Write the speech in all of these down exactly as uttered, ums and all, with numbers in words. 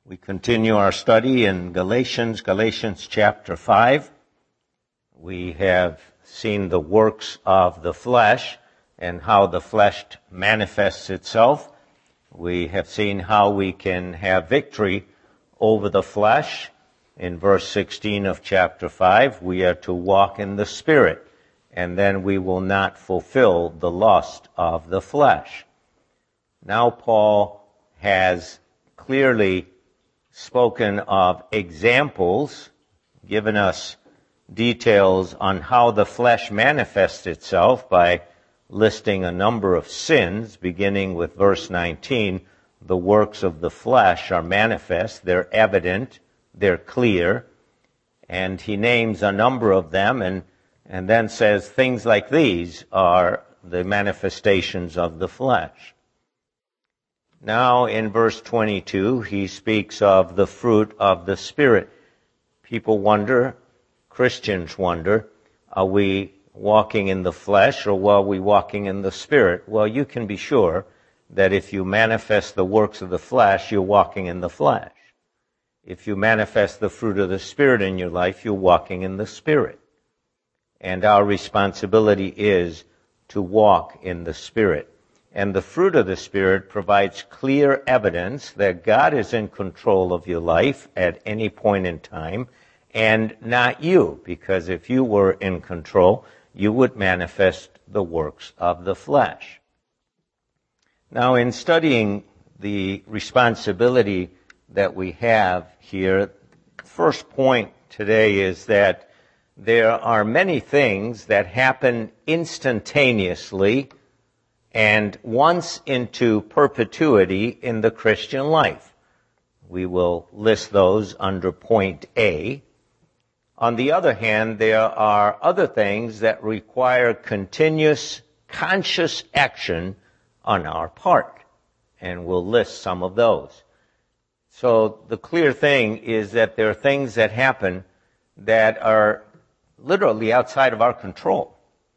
We continue our study in Galatians, Galatians chapter five. We have seen the works of the flesh and how the flesh manifests itself. We have seen how we can have victory over the flesh. In verse sixteen of chapter five, we are to walk in the Spirit, and then we will not fulfill the lust of the flesh. Now Paul has clearly spoken of examples, given us details on how the flesh manifests itself by listing a number of sins, beginning with verse nineteen. The works of the flesh are manifest, they're evident, they're clear, and he names a number of them and, and then says things like these are the manifestations of the flesh. Now in verse twenty-two, he speaks of the fruit of the Spirit. People wonder, Christians wonder, are we walking in the flesh or are we walking in the Spirit? Well, you can be sure that if you manifest the works of the flesh, you're walking in the flesh. If you manifest the fruit of the Spirit in your life, you're walking in the Spirit. And our responsibility is to walk in the Spirit. And the fruit of the Spirit provides clear evidence that God is in control of your life at any point in time, and not you, because if you were in control, you would manifest the works of the flesh. Now, in studying the responsibility that we have here, the first point today is that there are many things that happen instantaneously and once into perpetuity in the Christian life. We will list those under point A. On the other hand, there are other things that require continuous, conscious action on our part, and we'll list some of those. So the clear thing is that there are things that happen that are literally outside of our control.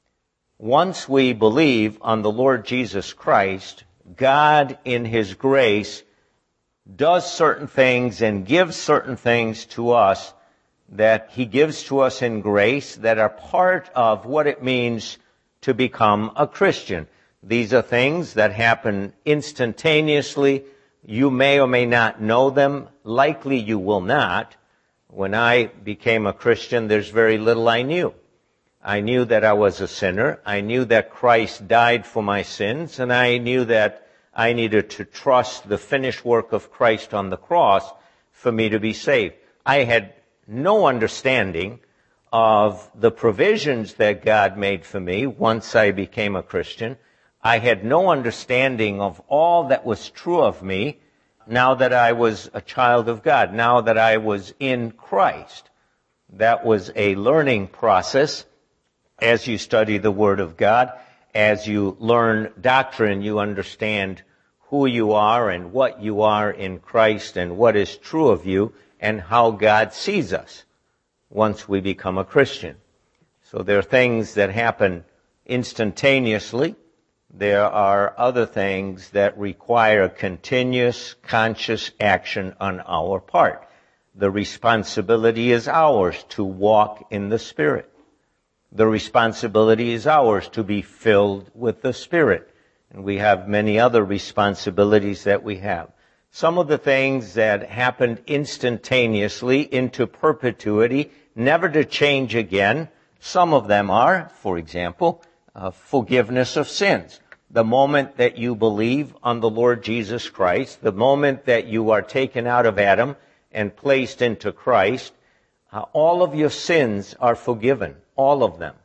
Once we believe on the Lord Jesus Christ, God in His grace does certain things and gives certain things to us that He gives to us in grace that are part of what it means to become a Christian. These are things that happen instantaneously. You may or may not know them. Likely you will not. When I became a Christian, there's very little I knew. I knew that I was a sinner. I knew that Christ died for my sins, and I knew that I needed to trust the finished work of Christ on the cross for me to be saved. I had no understanding of the provisions that God made for me once I became a Christian. I had no understanding of all that was true of me now that I was a child of God, now that I was in Christ. That was a learning process. As you study the Word of God, as you learn doctrine, you understand who you are and what you are in Christ and what is true of you and how God sees us once we become a Christian. So there are things that happen instantaneously. There are other things that require continuous, conscious action on our part. The responsibility is ours to walk in the Spirit. The responsibility is ours to be filled with the Spirit. And we have many other responsibilities that we have. Some of the things that happened instantaneously into perpetuity, never to change again, some of them are, for example, uh, forgiveness of sins. The moment that you believe on the Lord Jesus Christ, the moment that you are taken out of Adam and placed into Christ, uh, all of your sins are forgiven. All of them.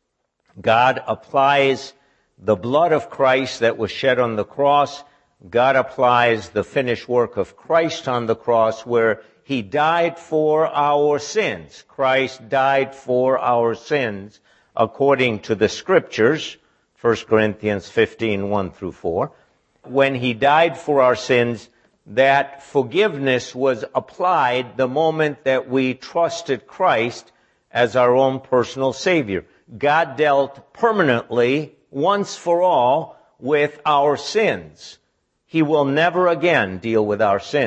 God applies the blood of Christ that was shed on the cross. God applies the finished work of Christ on the cross where He died for our sins. Christ died for our sins according to the Scriptures, First Corinthians fifteen, one through four. When He died for our sins, that forgiveness was applied the moment that we trusted Christ as our own personal Savior. God dealt permanently, once for all, with our sins. He will never again deal with our sins.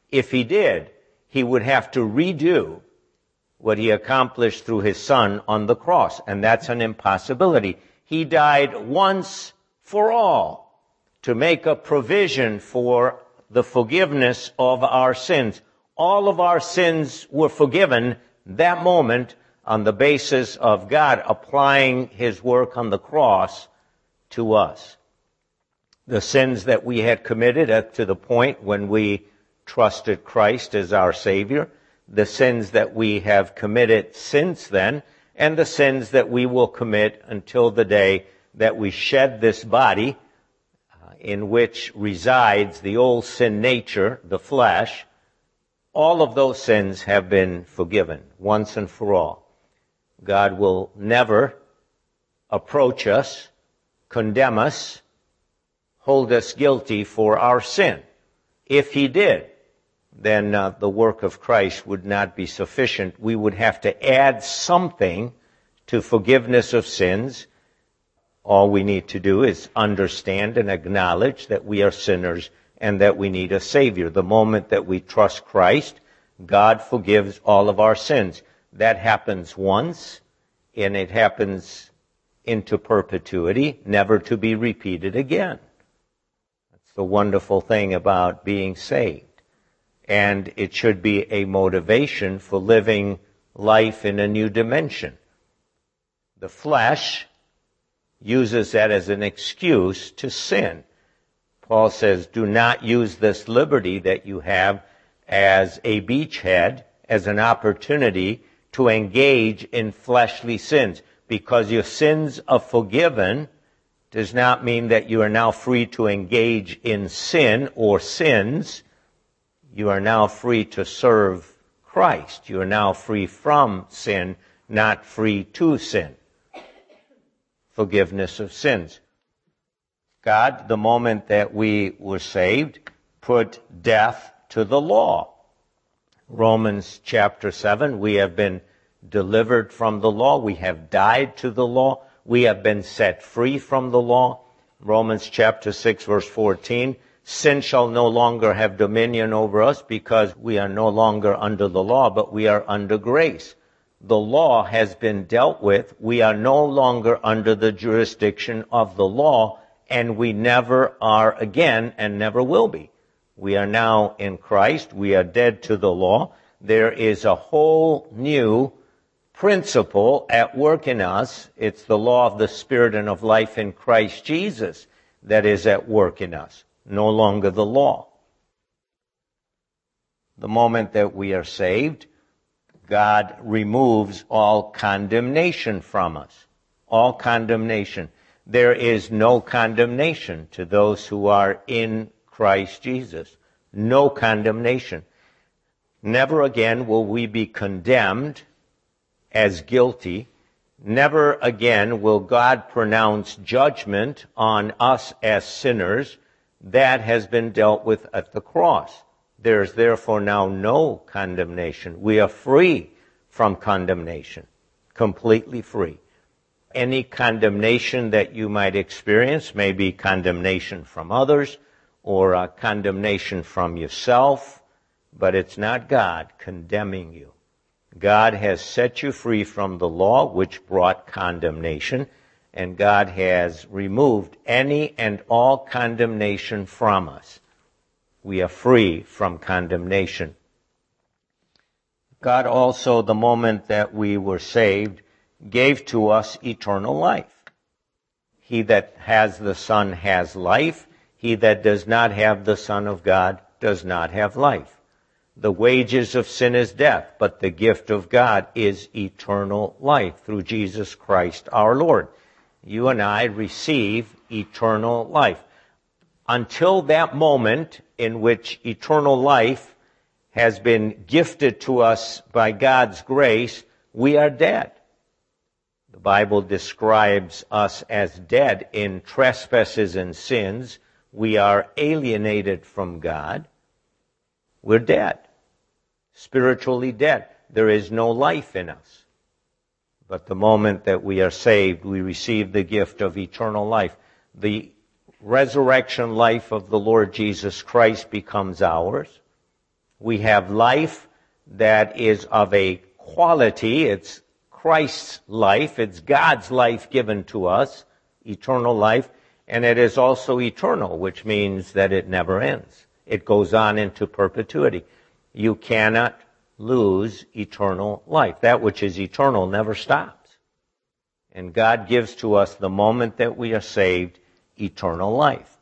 If he did, he would have to redo what he accomplished through his Son on the cross, and that's an impossibility. He died once for all to make a provision for the forgiveness of our sins. All of our sins were forgiven that moment on the basis of God applying his work on the cross to us. The sins that we had committed up to the point when we trusted Christ as our Savior, the sins that we have committed since then, and the sins that we will commit until the day that we shed this body uh, in which resides the old sin nature, the flesh. All of those sins have been forgiven once and for all. God will never approach us, condemn us, hold us guilty for our sin. If he did, then uh, the work of Christ would not be sufficient. We would have to add something to forgiveness of sins. All we need to do is understand and acknowledge that we are sinners and that we need a Savior. The moment that we trust Christ, God forgives all of our sins. That happens once, and it happens into perpetuity, never to be repeated again. That's the wonderful thing about being saved. And it should be a motivation for living life in a new dimension. The flesh uses that as an excuse to sin. Paul says, do not use this liberty that you have as a beachhead, as an opportunity to engage in fleshly sins. Because your sins are forgiven does not mean that you are now free to engage in sin or sins. You are now free to serve Christ. You are now free from sin, not free to sin. Forgiveness of sins. God, the moment that we were saved, put death to the law. Romans chapter seven, we have been delivered from the law. We have died to the law. We have been set free from the law. Romans chapter six, verse fourteen, sin shall no longer have dominion over us because we are no longer under the law, but we are under grace. The law has been dealt with. We are no longer under the jurisdiction of the law, and we never are again and never will be. We are now in Christ. We are dead to the law. There is a whole new principle at work in us. It's the law of the Spirit and of life in Christ Jesus that is at work in us. No longer the law. The moment that we are saved, God removes all condemnation from us. All condemnation. There is no condemnation to those who are in Christ Jesus. No condemnation. Never again will we be condemned as guilty. Never again will God pronounce judgment on us as sinners. That has been dealt with at the cross. There is therefore now no condemnation. We are free from condemnation. Completely free. Any condemnation that you might experience may be condemnation from others or a condemnation from yourself, but it's not God condemning you. God has set you free from the law which brought condemnation, and God has removed any and all condemnation from us. We are free from condemnation. God also, the moment that we were saved, gave to us eternal life. He that has the Son has life. He that does not have the Son of God does not have life. The wages of sin is death, but the gift of God is eternal life through Jesus Christ our Lord. You and I receive eternal life. Until that moment in which eternal life has been gifted to us by God's grace, we are dead. The Bible describes us as dead in trespasses and sins. We are alienated from God. We're dead. Spiritually dead. There is no life in us. But the moment that we are saved, we receive the gift of eternal life. The resurrection life of the Lord Jesus Christ becomes ours. We have life that is of a quality. It's Christ's life. It's God's life given to us, eternal life. And it is also eternal, which means that it never ends. It goes on into perpetuity. You cannot lose eternal life. That which is eternal never stops. And God gives to us, the moment that we are saved, eternal life.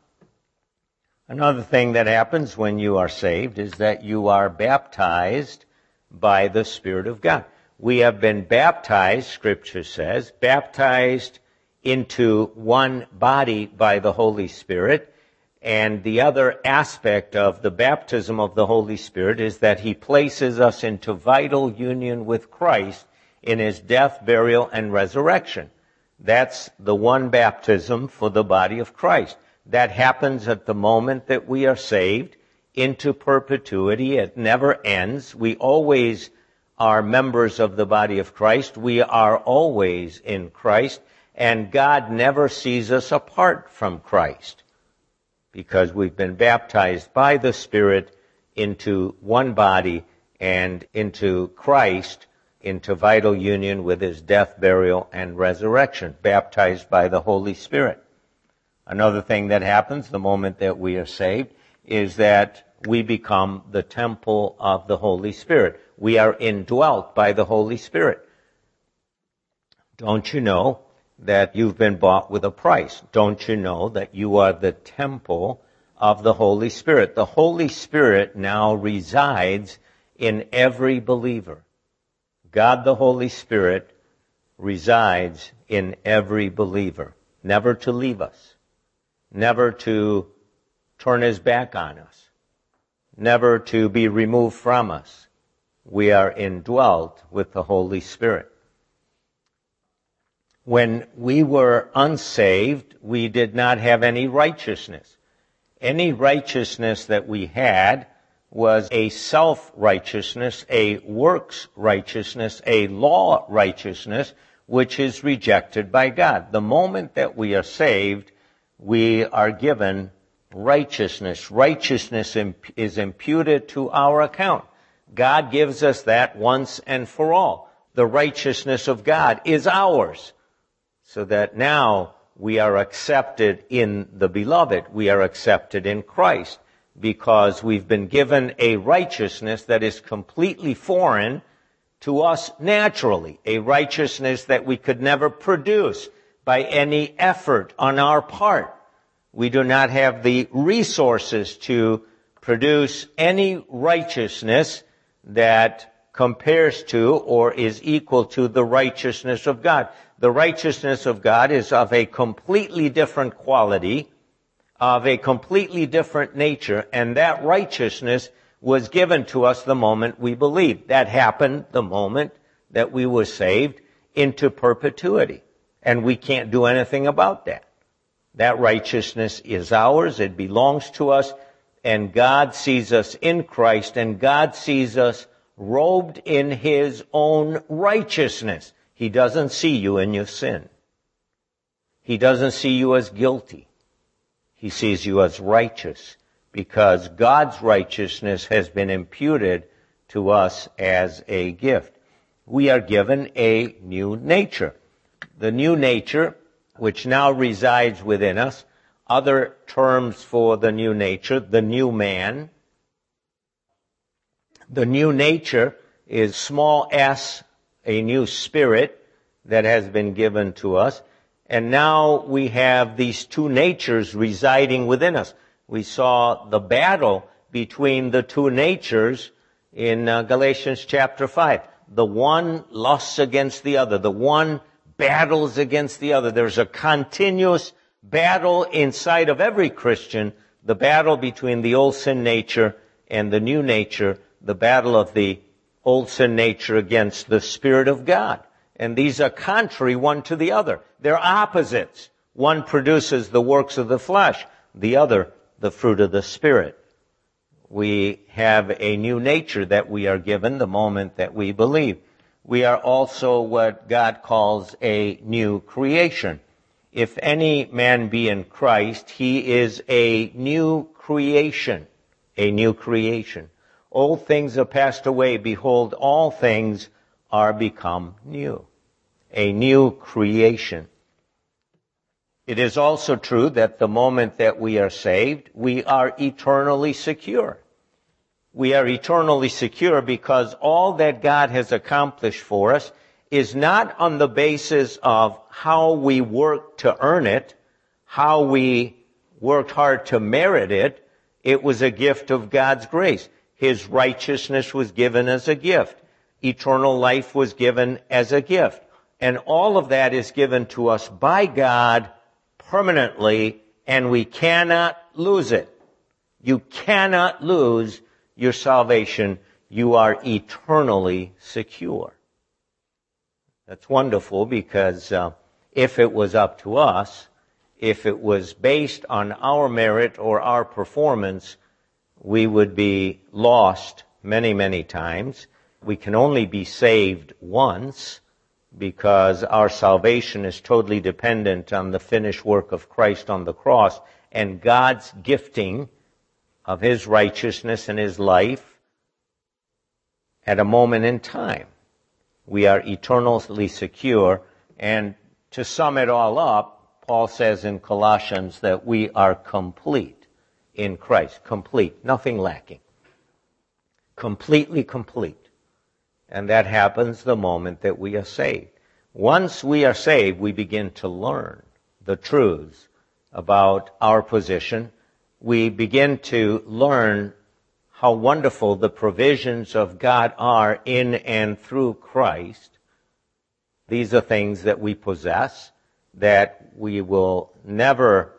Another thing that happens when you are saved is that you are baptized by the Spirit of God. We have been baptized, Scripture says, baptized into one body by the Holy Spirit. And the other aspect of the baptism of the Holy Spirit is that He places us into vital union with Christ in His death, burial, and resurrection. That's the one baptism for the body of Christ. That happens at the moment that we are saved into perpetuity. It never ends. We always are members of the body of Christ. We are always in Christ. And God never sees us apart from Christ, because we've been baptized by the Spirit into one body and into Christ, into vital union with His death, burial, and resurrection, baptized by the Holy Spirit. Another thing that happens the moment that we are saved is that we become the temple of the Holy Spirit. We are indwelt by the Holy Spirit. Don't you know that you've been bought with a price? Don't you know that you are the temple of the Holy Spirit? The Holy Spirit now resides in every believer. God the Holy Spirit resides in every believer, never to leave us, never to turn His back on us, never to be removed from us. We are indwelt with the Holy Spirit. When we were unsaved, we did not have any righteousness. Any righteousness that we had was a self-righteousness, a works righteousness, a law righteousness, which is rejected by God. The moment that we are saved, we are given righteousness. Righteousness is imputed to our account. God gives us that once and for all. The righteousness of God is ours, so that now we are accepted in the Beloved. We are accepted in Christ, because we've been given a righteousness that is completely foreign to us naturally, a righteousness that we could never produce by any effort on our part. We do not have the resources to produce any righteousness that compares to or is equal to the righteousness of God. The righteousness of God is of a completely different quality, of a completely different nature, and that righteousness was given to us the moment we believed. That happened the moment that we were saved into perpetuity, and we can't do anything about that. That righteousness is ours, it belongs to us, and God sees us in Christ, and God sees us robed in His own righteousness. He doesn't see you in your sin. He doesn't see you as guilty. He sees you as righteous, because God's righteousness has been imputed to us as a gift. We are given a new nature. The new nature, which now resides within us, other terms for the new nature, the new man. The new nature is small s, a new spirit that has been given to us. And now we have these two natures residing within us. We saw the battle between the two natures in uh, Galatians chapter five. The one lusts against the other. The one battles against the other. There's a continuous battle inside of every Christian, the battle between the old sin nature and the new nature, the battle of the old sin nature against the Spirit of God. And these are contrary one to the other. They're opposites. One produces the works of the flesh, the other the fruit of the Spirit. We have a new nature that we are given the moment that we believe. We are also what God calls a new creation. If any man be in Christ, he is a new creation. A new creation. Old things are passed away. Behold, all things are become new. A new creation. It is also true that the moment that we are saved, we are eternally secure. We are eternally secure because all that God has accomplished for us is not on the basis of how we worked to earn it, how we worked hard to merit it. It was a gift of God's grace. His righteousness was given as a gift. Eternal life was given as a gift. And all of that is given to us by God permanently, and we cannot lose it. You cannot lose your salvation. You are eternally secure. That's wonderful because uh, if it was up to us, if it was based on our merit or our performance, we would be lost many, many times. We can only be saved once because our salvation is totally dependent on the finished work of Christ on the cross and God's gifting of His righteousness and His life at a moment in time. We are eternally secure, and to sum it all up, Paul says in Colossians that we are complete in Christ. Complete, nothing lacking. Completely complete. And that happens the moment that we are saved. Once we are saved, we begin to learn the truths about our position. We begin to learn how wonderful the provisions of God are in and through Christ. These are things that we possess, that we will never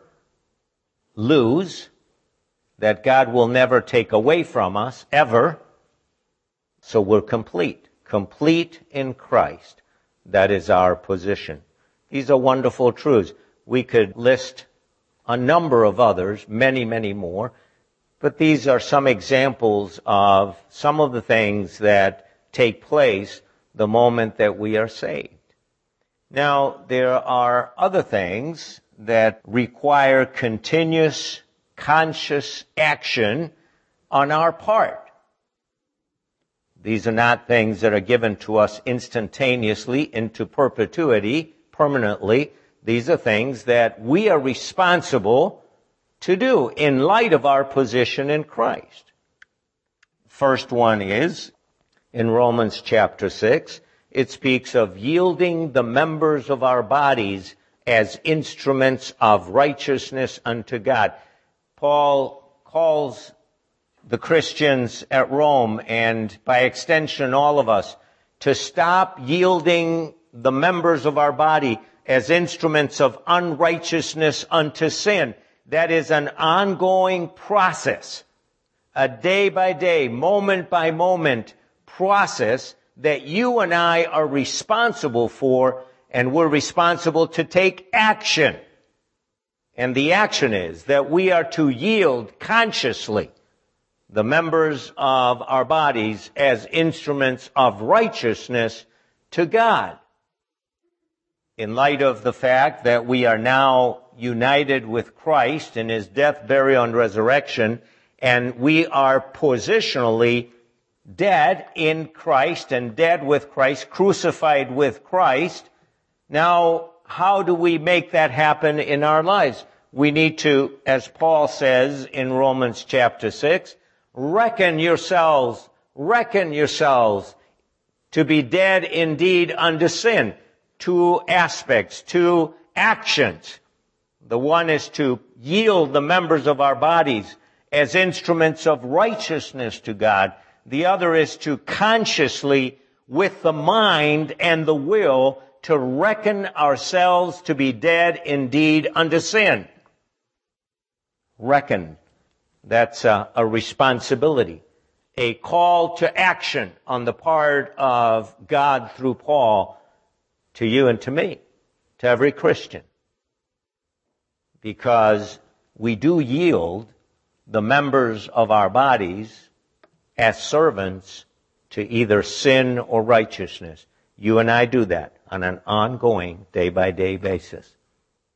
lose, that God will never take away from us, ever. So we're complete, complete in Christ. That is our position. These are wonderful truths. We could list a number of others, many, many more, but these are some examples of some of the things that take place the moment that we are saved. Now, there are other things that require continuous, conscious action on our part. These are not things that are given to us instantaneously into perpetuity, permanently. These are things that we are responsible to do in light of our position in Christ. First one is, in Romans chapter six, it speaks of yielding the members of our bodies as instruments of righteousness unto God. Paul calls the Christians at Rome, and by extension all of us, to stop yielding the members of our body as instruments of unrighteousness unto sin. That is an ongoing process, a day by day, moment by moment process that you and I are responsible for, and we're responsible to take action. And the action is that we are to yield consciously the members of our bodies as instruments of righteousness to God. In light of the fact that we are now united with Christ in His death, burial, and resurrection, and we are positionally dead in Christ and dead with Christ, crucified with Christ. Now, how do we make that happen in our lives? We need to, as Paul says in Romans chapter six, reckon yourselves, reckon yourselves to be dead indeed unto sin. Two aspects, two actions. The one is to yield the members of our bodies as instruments of righteousness to God. The other is to consciously, with the mind and the will, to reckon ourselves to be dead indeed unto sin. Reckon. That's a, a responsibility, a call to action on the part of God through Paul to you and to me, to every Christian. Because we do yield the members of our bodies as servants to either sin or righteousness. You and I do that on an ongoing, day-by-day basis.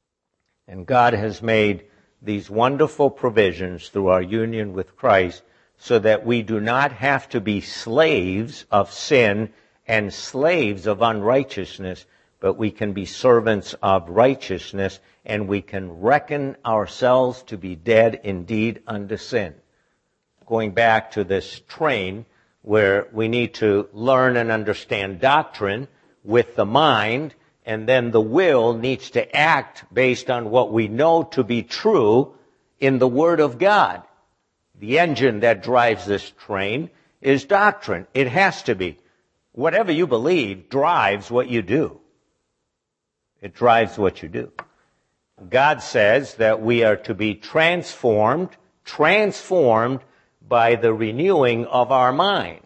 And God has made these wonderful provisions through our union with Christ so that we do not have to be slaves of sin and slaves of unrighteousness, but we can be servants of righteousness, and we can reckon ourselves to be dead indeed unto sin. Going back to this train where we need to learn and understand doctrine with the mind, and then the will needs to act based on what we know to be true in the Word of God. The engine that drives this train is doctrine. It has to be. Whatever you believe drives what you do. It drives what you do. God says that we are to be transformed, transformed by the renewing of our minds.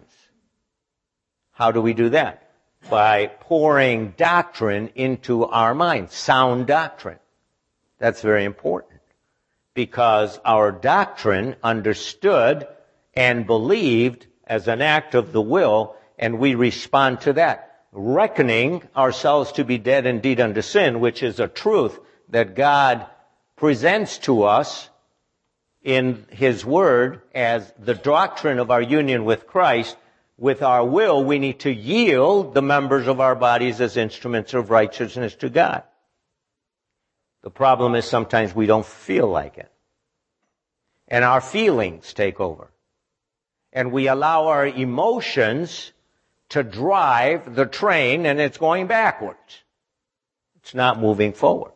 How do we do that? By pouring doctrine into our minds, sound doctrine. That's very important, because our doctrine understood and believed as an act of the will, and we respond to that, reckoning ourselves to be dead indeed unto sin, which is a truth that God presents to us in His Word as the doctrine of our union with Christ. With our will, we need to yield the members of our bodies as instruments of righteousness to God. The problem is sometimes we don't feel like it. And our feelings take over. And we allow our emotions to drive the train, and it's going backwards. It's not moving forward.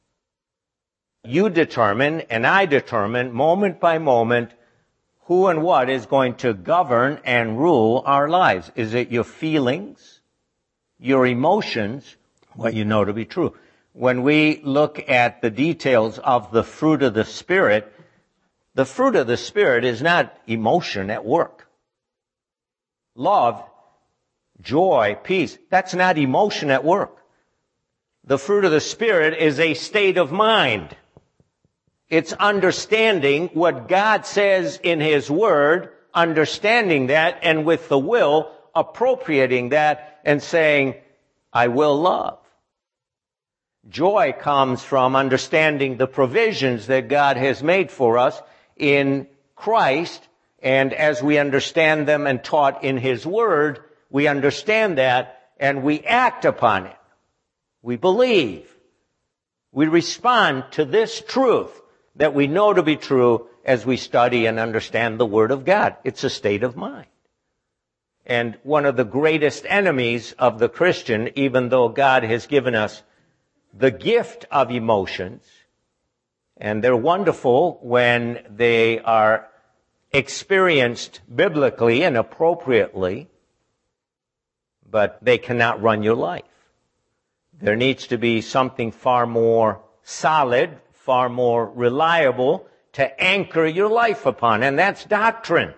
You determine, and I determine, moment by moment, who and what is going to govern and rule our lives. Is it your feelings, your emotions, what you know to be true? When we look at the details of the fruit of the Spirit, the fruit of the Spirit is not emotion at work. Love, joy, peace, that's not emotion at work. The fruit of the Spirit is a state of mind. It's understanding what God says in His Word, understanding that, and with the will, appropriating that and saying, I will love. Joy comes from understanding the provisions that God has made for us in Christ, and as we understand them and taught in His Word, we understand that and we act upon it. We believe. We respond to this truth that we know to be true as we study and understand the Word of God. It's a state of mind. And one of the greatest enemies of the Christian, even though God has given us the gift of emotions, and they're wonderful when they are experienced biblically and appropriately, but they cannot run your life. There needs to be something far more solid, far more reliable to anchor your life upon, and that's doctrine.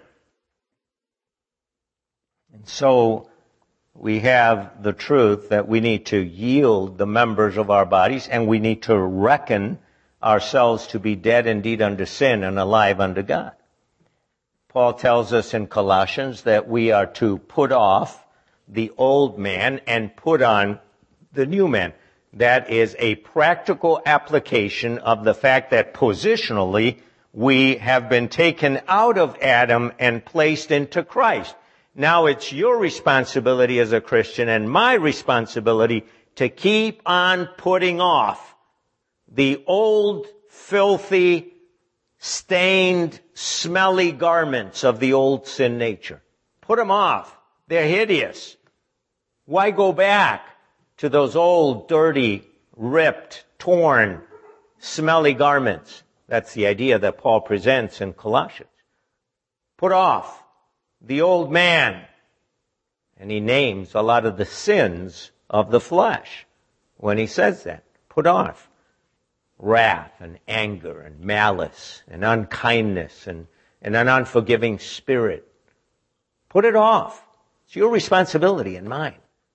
And so we have the truth that we need to yield the members of our bodies, and we need to reckon ourselves to be dead indeed unto sin and alive unto God. Paul tells us in Colossians that we are to put off the old man and put on the new man. That is a practical application of the fact that positionally we have been taken out of Adam and placed into Christ. Now it's your responsibility as a Christian and my responsibility to keep on putting off the old, filthy, stained, smelly garments of the old sin nature. Put them off. They're hideous. Why go back to those old, dirty, ripped, torn, smelly garments? That's the idea that Paul presents in Colossians. Put off the old man. And he names a lot of the sins of the flesh when he says that. Put off wrath and anger and malice and unkindness and, and an unforgiving spirit. Put it off. It's your responsibility and mine.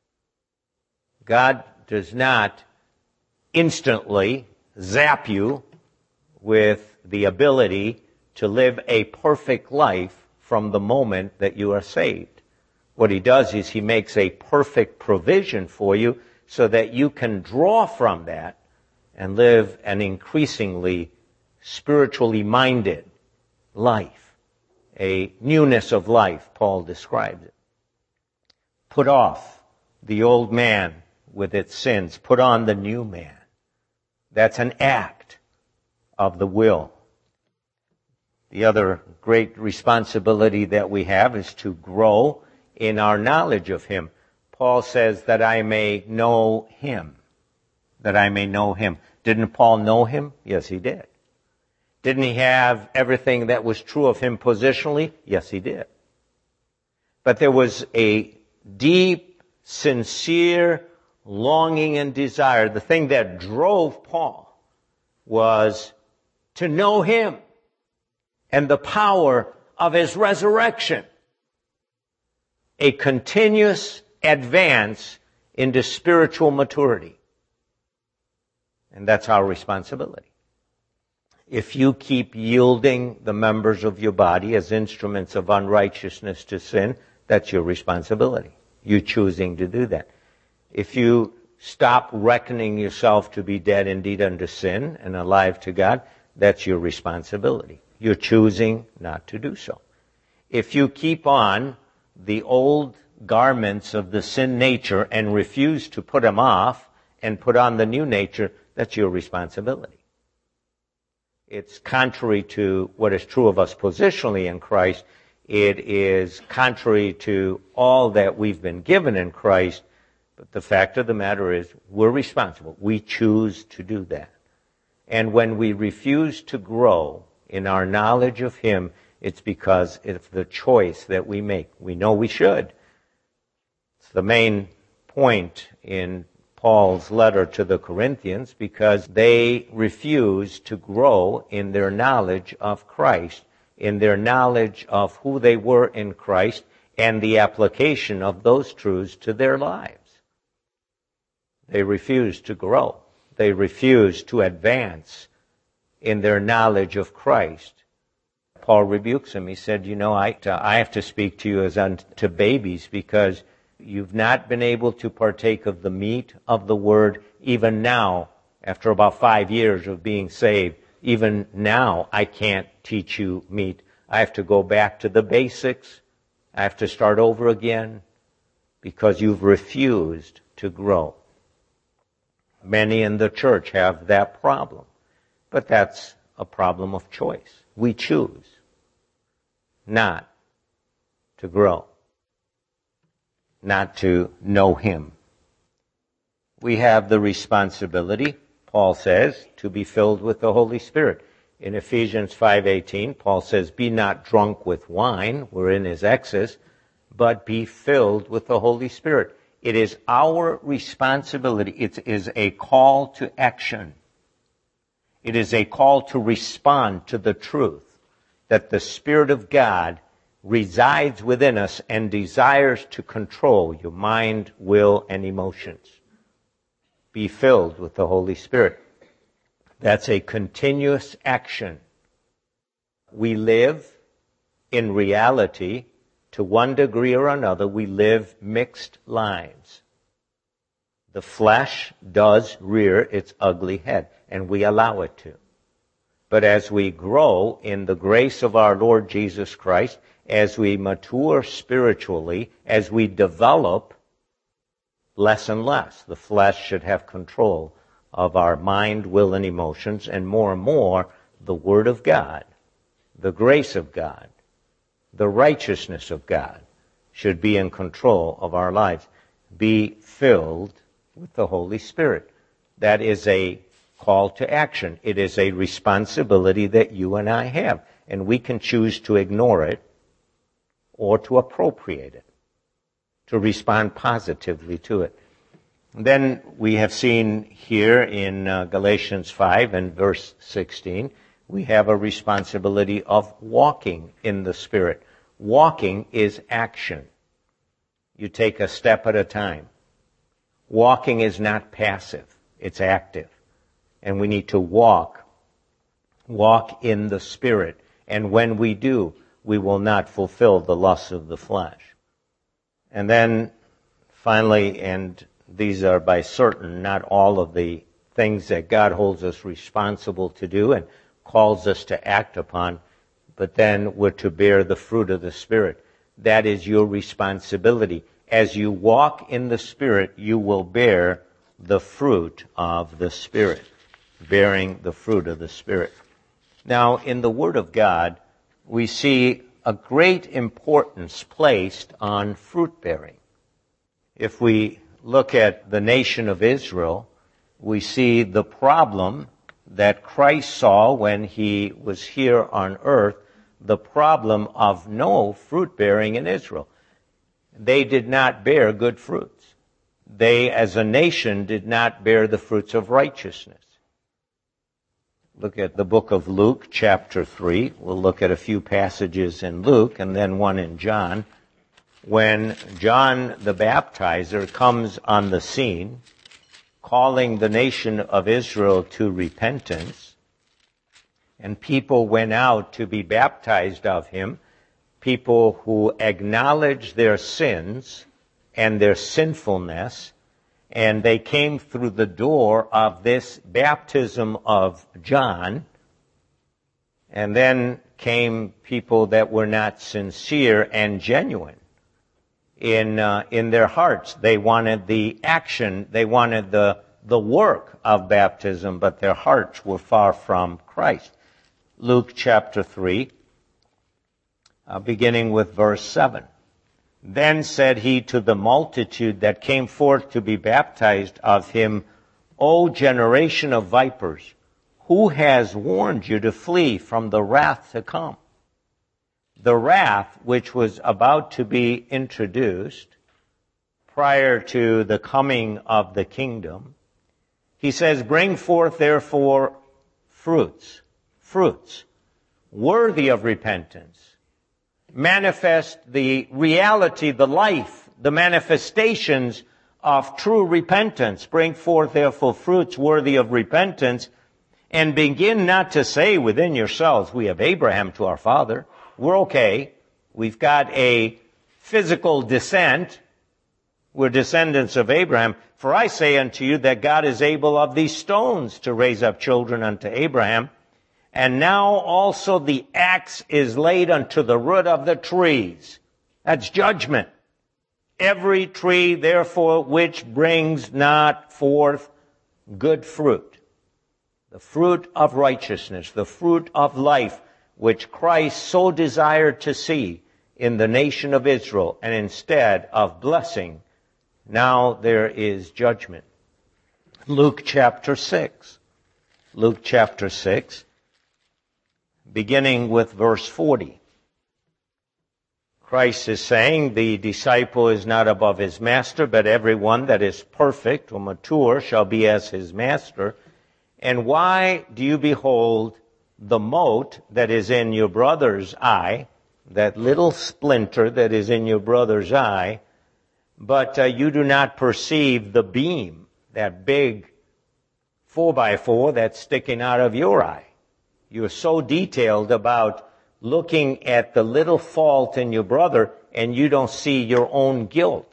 God does not instantly zap you with the ability to live a perfect life from the moment that you are saved. What He does is He makes a perfect provision for you so that you can draw from that and live an increasingly spiritually minded life. a newness of life, Paul describes it. Put off the old man with its sins. Put on the new man. That's an act of the will. The other great responsibility that we have is to grow in our knowledge of Him. Paul says that I may know Him. That I may know Him. Didn't Paul know Him? Yes, he did. Didn't he have everything that was true of him positionally? Yes, he did. But there was a deep, sincere longing and desire. The thing that drove Paul was to know Him and the power of His resurrection. A continuous advance into spiritual maturity. And that's our responsibility. If you keep yielding the members of your body as instruments of unrighteousness to sin, that's your responsibility. You choosing to do that. If you stop reckoning yourself to be dead indeed unto sin and alive to God, that's your responsibility. You're choosing not to do so. If you keep on the old garments of the sin nature and refuse to put them off and put on the new nature, that's your responsibility. It's contrary to what is true of us positionally in Christ. It is contrary to all that we've been given in Christ. But the fact of the matter is, we're responsible. We choose to do that. And when we refuse to grow in our knowledge of Him, it's because it's the choice that we make. We know we should. It's the main point in Paul's letter to the Corinthians, because they refused to grow in their knowledge of Christ, in their knowledge of who they were in Christ, and the application of those truths to their lives. They refused to grow. They refused to advance in their knowledge of Christ. Paul rebukes them. He said, you know, I, I have to speak to you as unto babies, because you've not been able to partake of the meat of the Word. Even now, after about five years of being saved, even now I can't teach you meat. I have to go back to the basics. I have to start over again because you've refused to grow. Many in the church have that problem, but that's a problem of choice. We choose not to grow, not to know Him. We have the responsibility, Paul says, to be filled with the Holy Spirit. In Ephesians five eighteen, Paul says, be not drunk with wine, we're in his excess, but be filled with the Holy Spirit. It is our responsibility. It is a call to action. It is a call to respond to the truth that the Spirit of God resides within us and desires to control your mind, will, and emotions. Be filled with the Holy Spirit. That's a continuous action. We live in reality, to one degree or another, we live mixed lives. The flesh does rear its ugly head, and we allow it to. But as we grow in the grace of our Lord Jesus Christ, as we mature spiritually, as we develop, less and less, the flesh should have control of our mind, will, and emotions, and more and more, the Word of God, the grace of God, the righteousness of God should be in control of our lives. Be filled with the Holy Spirit. That is a call to action. It is a responsibility that you and I have, and we can choose to ignore it or to appropriate it, to respond positively to it. And then we have seen here in uh, Galatians five and verse sixteen, we have a responsibility of walking in the Spirit. Walking is action. You take a step at a time. Walking is not passive, it's active. And we need to walk, walk in the Spirit. And when we do, we will not fulfill the lusts of the flesh. And then finally, and these are by certain not all of the things that God holds us responsible to do and calls us to act upon, but then we're to bear the fruit of the Spirit. That is your responsibility. As you walk in the Spirit, you will bear the fruit of the Spirit, bearing the fruit of the Spirit. Now, in the Word of God, we see a great importance placed on fruit bearing. If we look at the nation of Israel, we see the problem that Christ saw when he was here on earth, the problem of no fruit bearing in Israel. They did not bear good fruits. They, as a nation, did not bear the fruits of righteousness. Look at the book of Luke, chapter three. We'll look at a few passages in Luke and then one in John. When John the Baptizer comes on the scene, calling the nation of Israel to repentance, and people went out to be baptized of him, people who acknowledged their sins and their sinfulness, and they came through the door of this baptism of John, and then came people that were not sincere and genuine in uh, in their hearts. They wanted the action, they wanted the the work of baptism, but their hearts were far from Christ. Luke chapter three, uh, beginning with verse seven. Then said he to the multitude that came forth to be baptized of him, O generation of vipers, who has warned you to flee from the wrath to come? The wrath which was about to be introduced prior to the coming of the kingdom. He says, bring forth therefore fruits, fruits, worthy of repentance. Manifest the reality, the life, the manifestations of true repentance. Bring forth therefore fruits worthy of repentance, and begin not to say within yourselves, we have Abraham to our father. We're okay. We've got a physical descent. We're descendants of Abraham. For I say unto you that God is able of these stones to raise up children unto Abraham. And now also the axe is laid unto the root of the trees. That's judgment. Every tree, therefore, which brings not forth good fruit, the fruit of righteousness, the fruit of life, which Christ so desired to see in the nation of Israel, and instead of blessing, now there is judgment. Luke chapter six. Luke chapter six. Beginning with verse forty. Christ is saying, the disciple is not above his master, but everyone that is perfect or mature shall be as his master. And why do you behold the mote that is in your brother's eye, that little splinter that is in your brother's eye, but uh, you do not perceive the beam, that big four by four that's sticking out of your eye? You're so detailed about looking at the little fault in your brother, and you don't see your own guilt.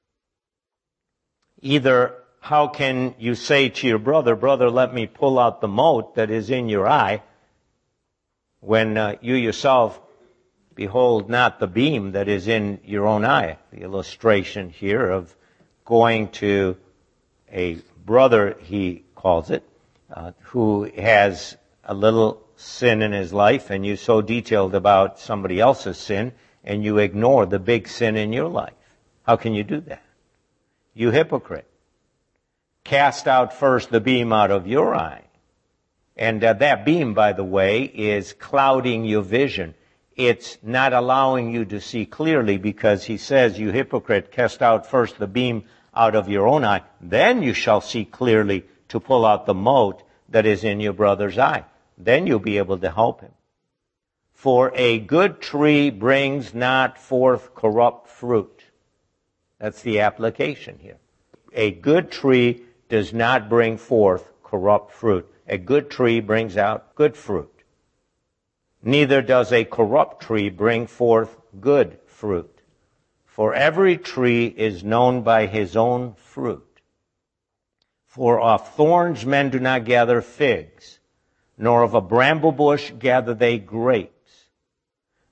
Either how can you say to your brother, brother, let me pull out the mote that is in your eye, when uh, you yourself behold not the beam that is in your own eye? The illustration here of going to a brother, he calls it, uh, who has a little sin in his life, and you're so detailed about somebody else's sin, and you ignore the big sin in your life. How can you do that? You hypocrite. Cast out first the beam out of your eye. And uh, that beam, by the way, is clouding your vision. It's not allowing you to see clearly, because he says, you hypocrite, cast out first the beam out of your own eye. Then you shall see clearly to pull out the mote that is in your brother's eye. Then you'll be able to help him. For a good tree brings not forth corrupt fruit. That's the application here. A good tree does not bring forth corrupt fruit. A good tree brings out good fruit. Neither does a corrupt tree bring forth good fruit. For every tree is known by his own fruit. For of thorns men do not gather figs, nor of a bramble bush gather they grapes.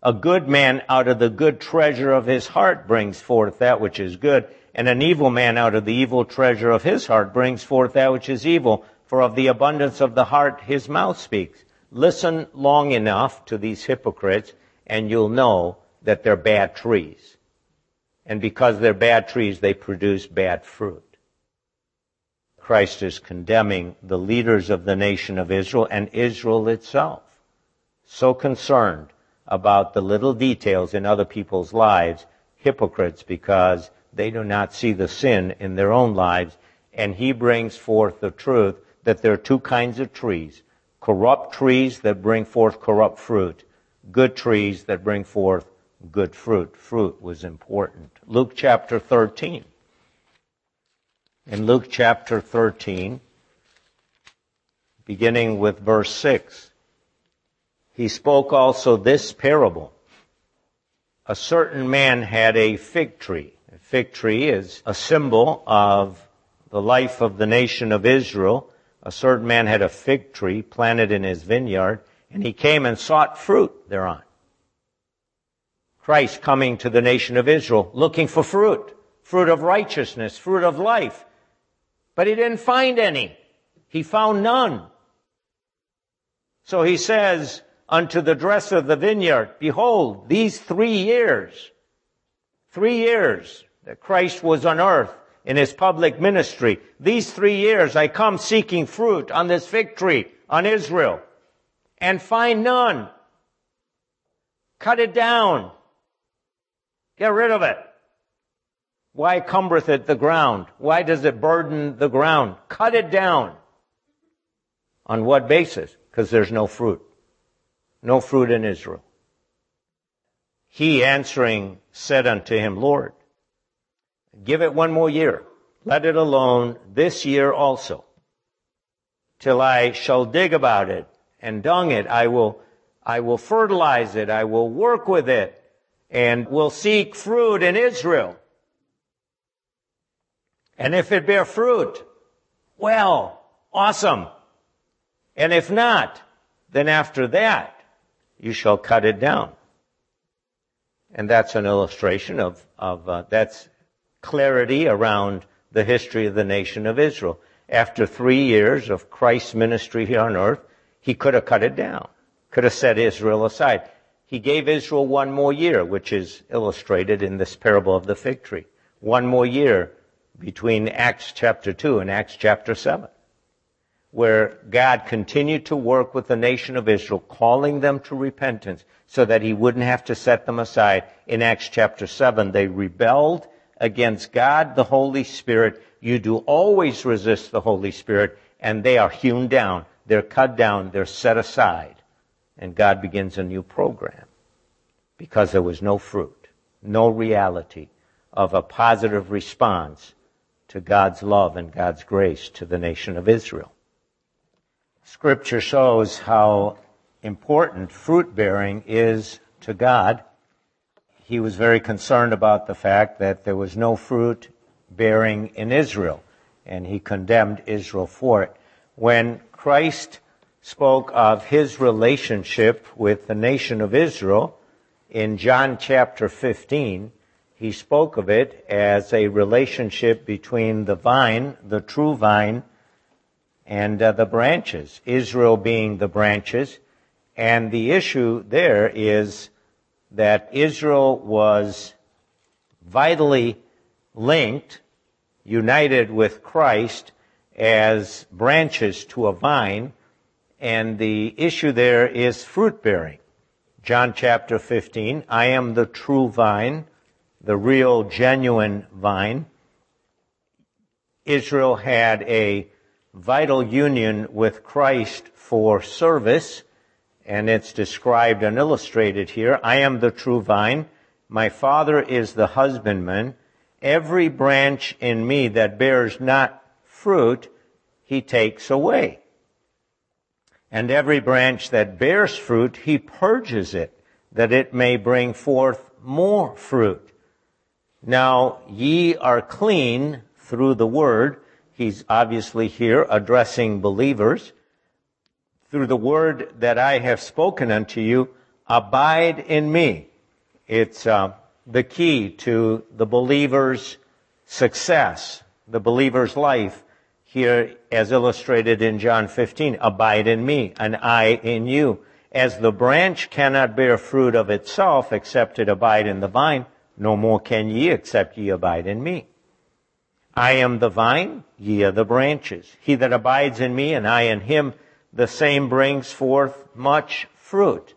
A good man out of the good treasure of his heart brings forth that which is good, and an evil man out of the evil treasure of his heart brings forth that which is evil. For of the abundance of the heart his mouth speaks. Listen long enough to these hypocrites, and you'll know that they're bad trees. And because they're bad trees, they produce bad fruit. Christ is condemning the leaders of the nation of Israel and Israel itself. So concerned about the little details in other people's lives, hypocrites, because they do not see the sin in their own lives. And he brings forth the truth that there are two kinds of trees. Corrupt trees that bring forth corrupt fruit. Good trees that bring forth good fruit. Fruit was important. Luke chapter thirteen. In Luke chapter thirteen, beginning with verse six, he spoke also this parable. A certain man had a fig tree. A fig tree is a symbol of the life of the nation of Israel. A certain man had a fig tree planted in his vineyard, and he came and sought fruit thereon. Christ coming to the nation of Israel, looking for fruit, fruit of righteousness, fruit of life. But he didn't find any. He found none. So he says unto the dresser of the vineyard, behold, these three years, three years that Christ was on earth in his public ministry, these three years I come seeking fruit on this fig tree, on Israel, and find none. Cut it down. Get rid of it. Why cumbereth it the ground? Why does it burden the ground? Cut it down. On what basis? Because there's no fruit. No fruit in Israel. He answering said unto him, Lord, give it one more year. Let it alone this year also, till I shall dig about it and dung it. I will, I will fertilize it. I will work with it and will seek fruit in Israel. And if it bear fruit, well, awesome. And if not, then after that, you shall cut it down. And that's an illustration of, of uh, that's clarity around the history of the nation of Israel. After three years of Christ's ministry here on earth, he could have cut it down, could have set Israel aside. He gave Israel one more year, which is illustrated in this parable of the fig tree. One more year between Acts chapter two and Acts chapter seven, where God continued to work with the nation of Israel, calling them to repentance so that he wouldn't have to set them aside. In Acts chapter seven, they rebelled against God, the Holy Spirit. You do always resist the Holy Spirit, and they are hewn down. They're cut down. They're set aside. And God begins a new program because there was no fruit, no reality of a positive response to God's love and God's grace to the nation of Israel. Scripture shows how important fruit bearing is to God. He was very concerned about the fact that there was no fruit bearing in Israel, and he condemned Israel for it. When Christ spoke of his relationship with the nation of Israel in John chapter fifteen, he spoke of it as a relationship between the vine, the true vine, and uh, the branches, Israel being the branches. And the issue there is that Israel was vitally linked, united with Christ as branches to a vine, and the issue there is fruit bearing. John chapter fifteen, I am the true vine, the real, genuine vine. Israel had a vital union with Christ for service, and it's described and illustrated here. I am the true vine. My Father is the husbandman. Every branch in me that bears not fruit, he takes away. And every branch that bears fruit, he purges it, that it may bring forth more fruit. Now, ye are clean through the word. He's obviously here addressing believers. Through the word that I have spoken unto you, Abide in me. It's uh, the key to the believer's success, the believer's life, here as illustrated in John fifteen. Abide in me, and I in you. As the branch cannot bear fruit of itself except it abide in the vine, no more can ye except ye abide in me. I am the vine, ye are the branches. He that abides in me and I in him, the same brings forth much fruit.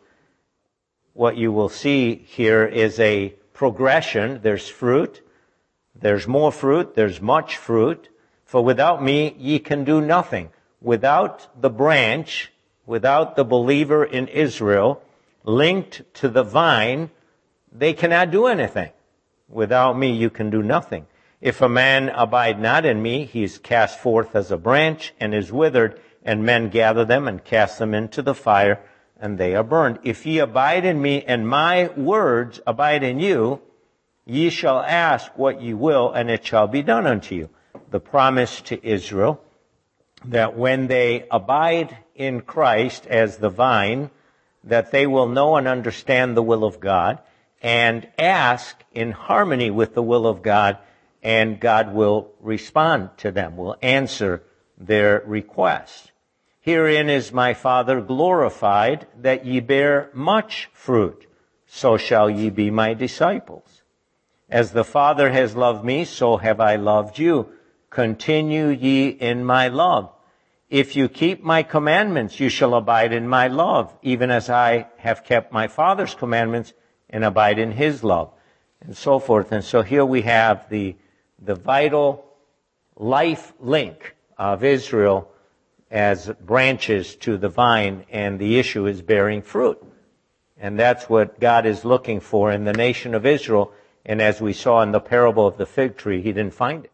What you will see here is a progression. There's fruit, there's more fruit, there's much fruit. For without me ye can do nothing. Without the branch, without the believer in Israel linked to the vine, they cannot do anything. Without me you can do nothing. If a man abide not in me, he is cast forth as a branch and is withered, and men gather them and cast them into the fire, and they are burned. If ye abide in me, and my words abide in you, ye shall ask what ye will, and it shall be done unto you. The promise to Israel that when they abide in Christ as the vine, that they will know and understand the will of God, and ask in harmony with the will of God, and God will respond to them, will answer their request. Herein is my Father glorified, that ye bear much fruit, so shall ye be my disciples. As the Father has loved me, so have I loved you. Continue ye in my love. If you keep my commandments, you shall abide in my love, even as I have kept my Father's commandments and abide in his love, and so forth. And so here we have the the vital life link of Israel as branches to the vine, and the issue is bearing fruit. And that's what God is looking for in the nation of Israel. And as we saw in the parable of the fig tree, he didn't find it.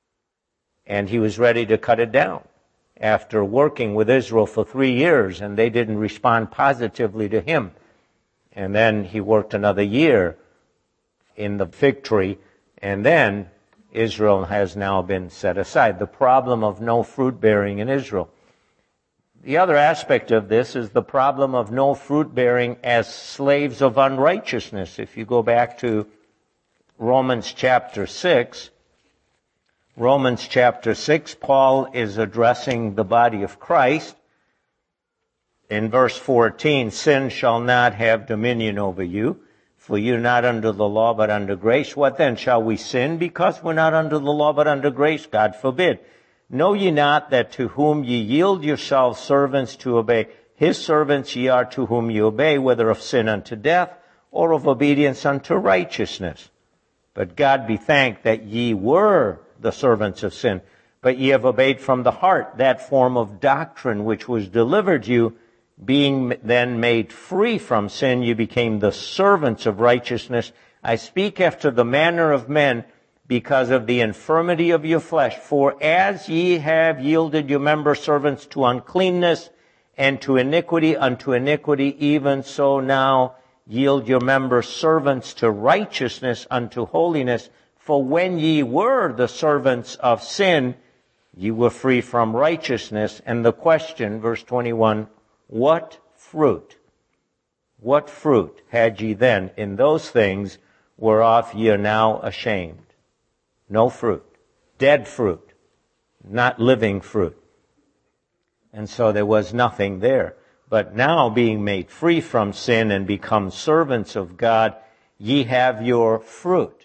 And he was ready to cut it down after working with Israel for three years, and they didn't respond positively to him. And then he worked another year in the fig tree, and then Israel has now been set aside. The problem of no fruit bearing in Israel. The other aspect of this is the problem of no fruit bearing as slaves of unrighteousness. If you go back to Romans chapter six, Romans chapter six, Paul is addressing the body of Christ. In verse fourteen, sin shall not have dominion over you, for you're not under the law but under grace. What then? Shall we sin because we're not under the law but under grace? God forbid. Know ye not that to whom ye yield yourselves servants to obey, his servants ye are to whom ye obey, whether of sin unto death or of obedience unto righteousness. But God be thanked that ye were the servants of sin, but ye have obeyed from the heart that form of doctrine which was delivered you. Being then made free from sin, you became the servants of righteousness. I speak after the manner of men, because of the infirmity of your flesh. For as ye have yielded your members servants to uncleanness, and to iniquity unto iniquity, even so now yield your members servants to righteousness unto holiness. For when ye were the servants of sin, ye were free from righteousness. And the question, verse twenty-one, what fruit, what fruit had ye then in those things whereof ye are now ashamed? No fruit. Dead fruit. Not living fruit. And so there was nothing there. But now, being made free from sin and become servants of God, ye have your fruit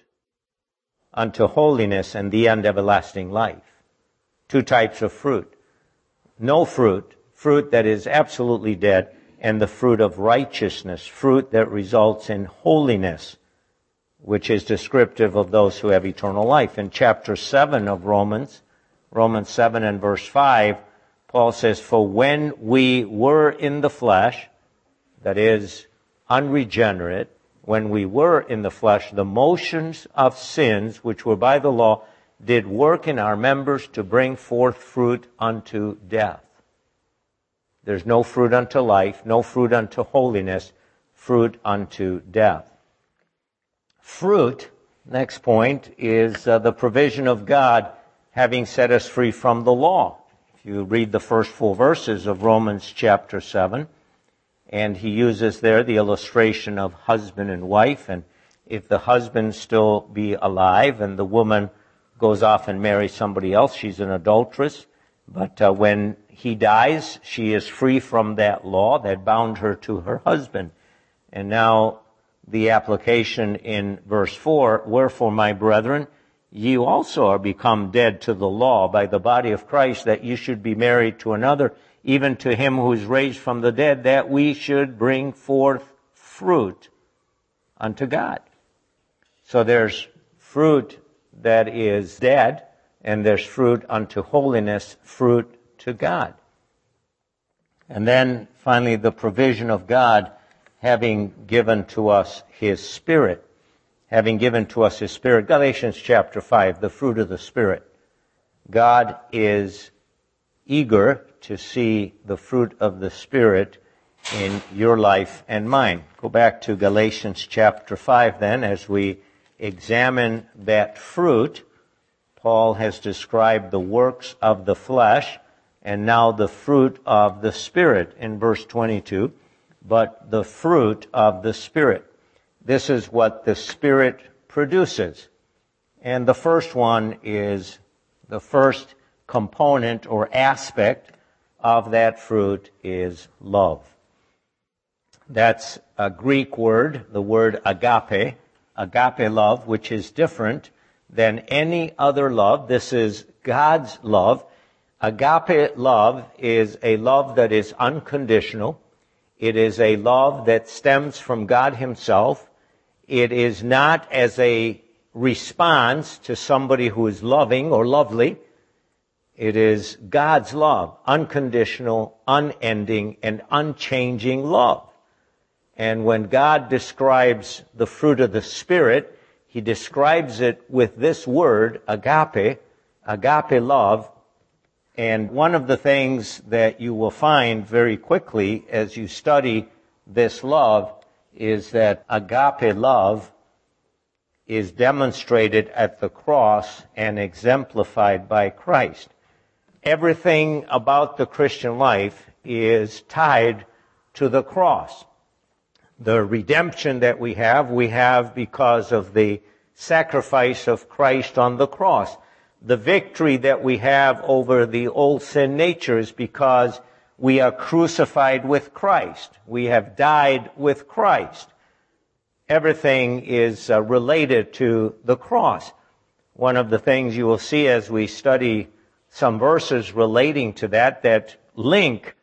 unto holiness and the end everlasting life. Two types of fruit. No fruit, fruit that is absolutely dead, and the fruit of righteousness, fruit that results in holiness, which is descriptive of those who have eternal life. In chapter seven of Romans, Romans seven and verse five, Paul says, for when we were in the flesh, that is, unregenerate, when we were in the flesh, the motions of sins, which were by the law, did work in our members to bring forth fruit unto death. There's no fruit unto life, no fruit unto holiness, fruit unto death. Fruit, next point, is uh, the provision of God having set us free from the law. If you read the first four verses of Romans chapter seven, And he uses there the illustration of husband and wife. And if the husband still be alive and the woman goes off and marries somebody else, she's an adulteress. But uh, when he dies, she is free from that law that bound her to her husband. And now the application in verse four, wherefore, my brethren, ye also are become dead to the law by the body of Christ, that you should be married to another, even to him who is raised from the dead, that we should bring forth fruit unto God. So there's fruit that is dead, and there's fruit unto holiness, fruit to God. And then finally the provision of God, having given to us His Spirit. Having given to us His Spirit. Galatians chapter five, the fruit of the Spirit. God is eager to see the fruit of the Spirit in your life and mine. Go back to Galatians chapter five then, as we examine that fruit. Paul has described the works of the flesh, and now the fruit of the Spirit in verse twenty-two. But the fruit of the Spirit. This is what the Spirit produces. And the first one is, the first component or aspect of that fruit is love. That's a Greek word, the word agape, agape love, which is different than any other love. This is God's love. Agape love is a love that is unconditional. It is a love that stems from God Himself. It is not as a response to somebody who is loving or lovely. It is God's love, unconditional, unending, and unchanging love. And when God describes the fruit of the Spirit, He describes it with this word, agape, agape love. And one of the things that you will find very quickly as you study this love is that agape love is demonstrated at the cross and exemplified by Christ. Everything about the Christian life is tied to the cross. The redemption that we have, we have because of the sacrifice of Christ on the cross. The victory that we have over the old sin nature is because we are crucified with Christ. We have died with Christ. Everything is uh, related to the cross. One of the things you will see as we study some verses relating to that, that link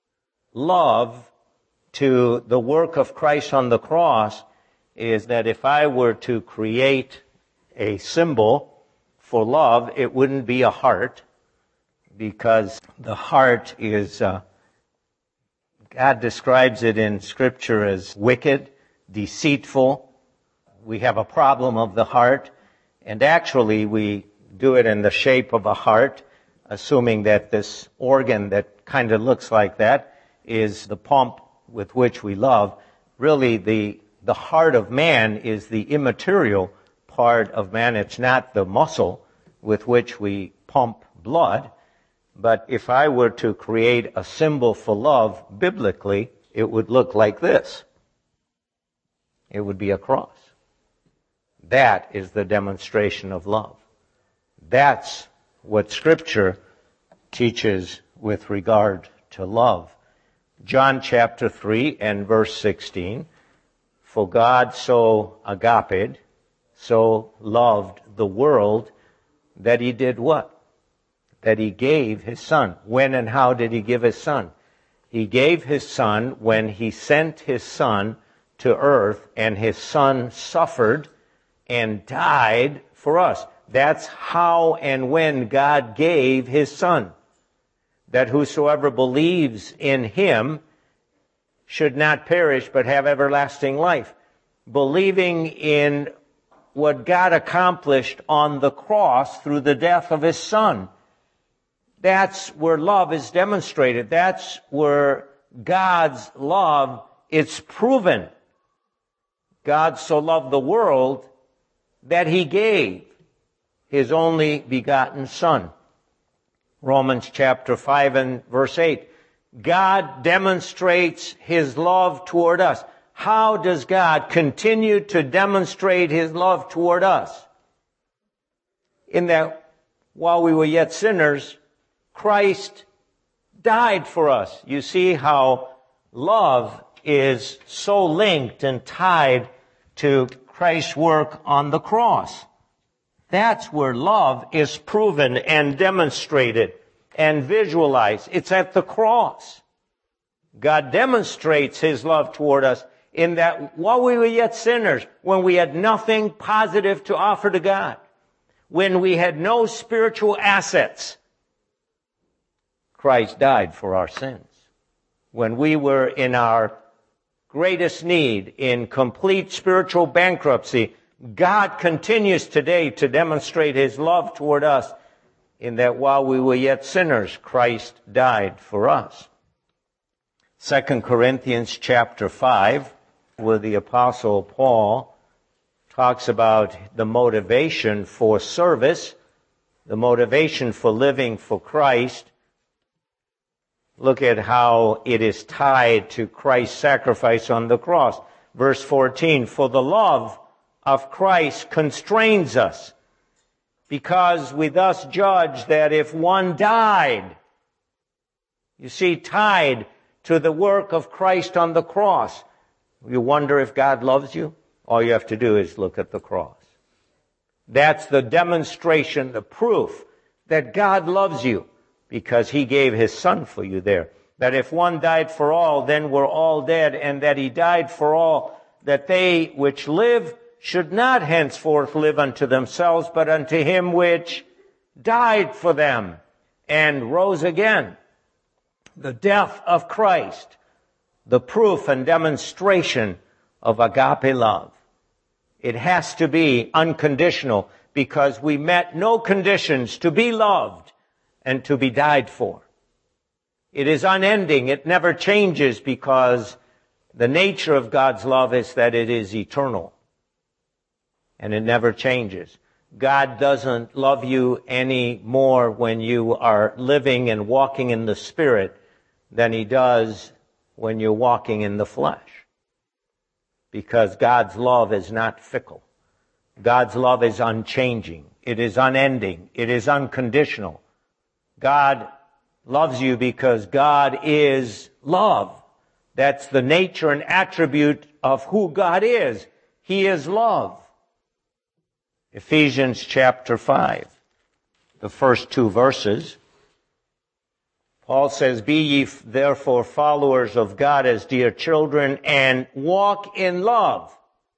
love to the work of Christ on the cross, is that if I were to create a symbol for love, it wouldn't be a heart, because the heart is, uh, God describes it in Scripture as wicked, deceitful. We have a problem of the heart, and actually we do it in the shape of a heart, assuming that this organ that kind of looks like that is the pump with which we love. Really, the, the heart of man is the immaterial part of man. It's not the muscle with which we pump blood. But if I were to create a symbol for love biblically, it would look like this. It would be a cross. That is the demonstration of love. That's what Scripture teaches with regard to love. John chapter three and verse sixteen. For God so agaped, so loved the world, that He did what? That He gave His Son. When and how did He give His Son? He gave His Son when He sent His Son to earth, and His Son suffered and died for us. That's how and when God gave His Son. That whosoever believes in Him should not perish but have everlasting life. Believing in what God accomplished on the cross through the death of His Son. That's where love is demonstrated. That's where God's love is proven. God so loved the world that He gave His only begotten Son. Romans chapter five and verse eight. God demonstrates His love toward us. How does God continue to demonstrate His love toward us? In that while we were yet sinners, Christ died for us. You see how love is so linked and tied to Christ's work on the cross. That's where love is proven and demonstrated and visualized. It's at the cross. God demonstrates His love toward us in that while we were yet sinners, when we had nothing positive to offer to God, when we had no spiritual assets, Christ died for our sins. When we were in our greatest need, in complete spiritual bankruptcy, God continues today to demonstrate His love toward us in that while we were yet sinners, Christ died for us. Second Corinthians chapter five, where the Apostle Paul talks about the motivation for service, the motivation for living for Christ. Look at how it is tied to Christ's sacrifice on the cross. Verse fourteen, for the love of Christ constrains us, because we thus judge that if one died, you see, tied to the work of Christ on the cross, you wonder if God loves you? All you have to do is look at the cross. That's the demonstration, the proof that God loves you, because He gave His Son for you there. That if one died for all, then we're all dead, and that He died for all, that they which live should not henceforth live unto themselves, but unto Him which died for them and rose again. The death of Christ, the proof and demonstration of agape love. It has to be unconditional, because we met no conditions to be loved and to be died for. It is unending. It never changes, because the nature of God's love is that it is eternal. And it never changes. God doesn't love you any more when you are living and walking in the Spirit than He does when you're walking in the flesh. Because God's love is not fickle. God's love is unchanging. It is unending. It is unconditional. God loves you because God is love. That's the nature and attribute of who God is. He is love. Ephesians chapter five, the first two verses. Paul says, be ye therefore followers of God as dear children, and walk in love.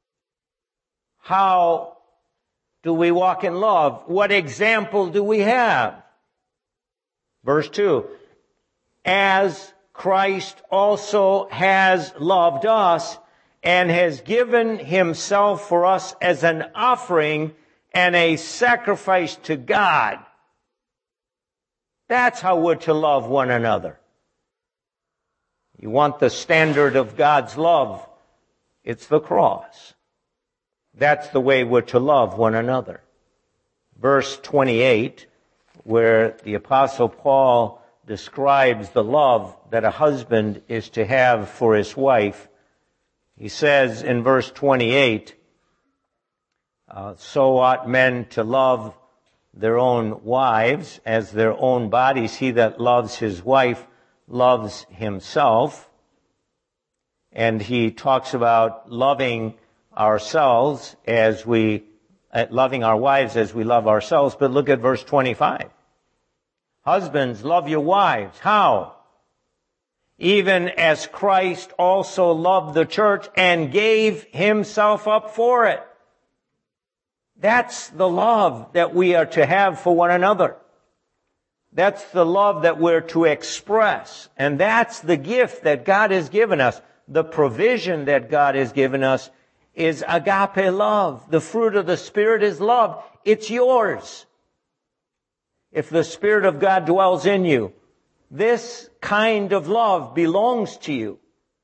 How do we walk in love? What example do we have? Verse two, as Christ also has loved us and has given Himself for us as an offering and a sacrifice to God. That's how we're to love one another. You want the standard of God's love? It's the cross. That's the way we're to love one another. Verse twenty-eight, where the Apostle Paul describes the love that a husband is to have for his wife. He says in verse twenty-eight, uh, so ought men to love their own wives as their own bodies. He that loves his wife loves himself. And he talks about loving ourselves as we, uh, loving our wives as we love ourselves. But look at verse twenty-five. Husbands, love your wives. How? Even as Christ also loved the church and gave Himself up for it. That's the love that we are to have for one another. That's the love that we're to express. And that's the gift that God has given us. The provision that God has given us is agape love. The fruit of the Spirit is love. It's yours. If the Spirit of God dwells in you, this kind of love belongs to you.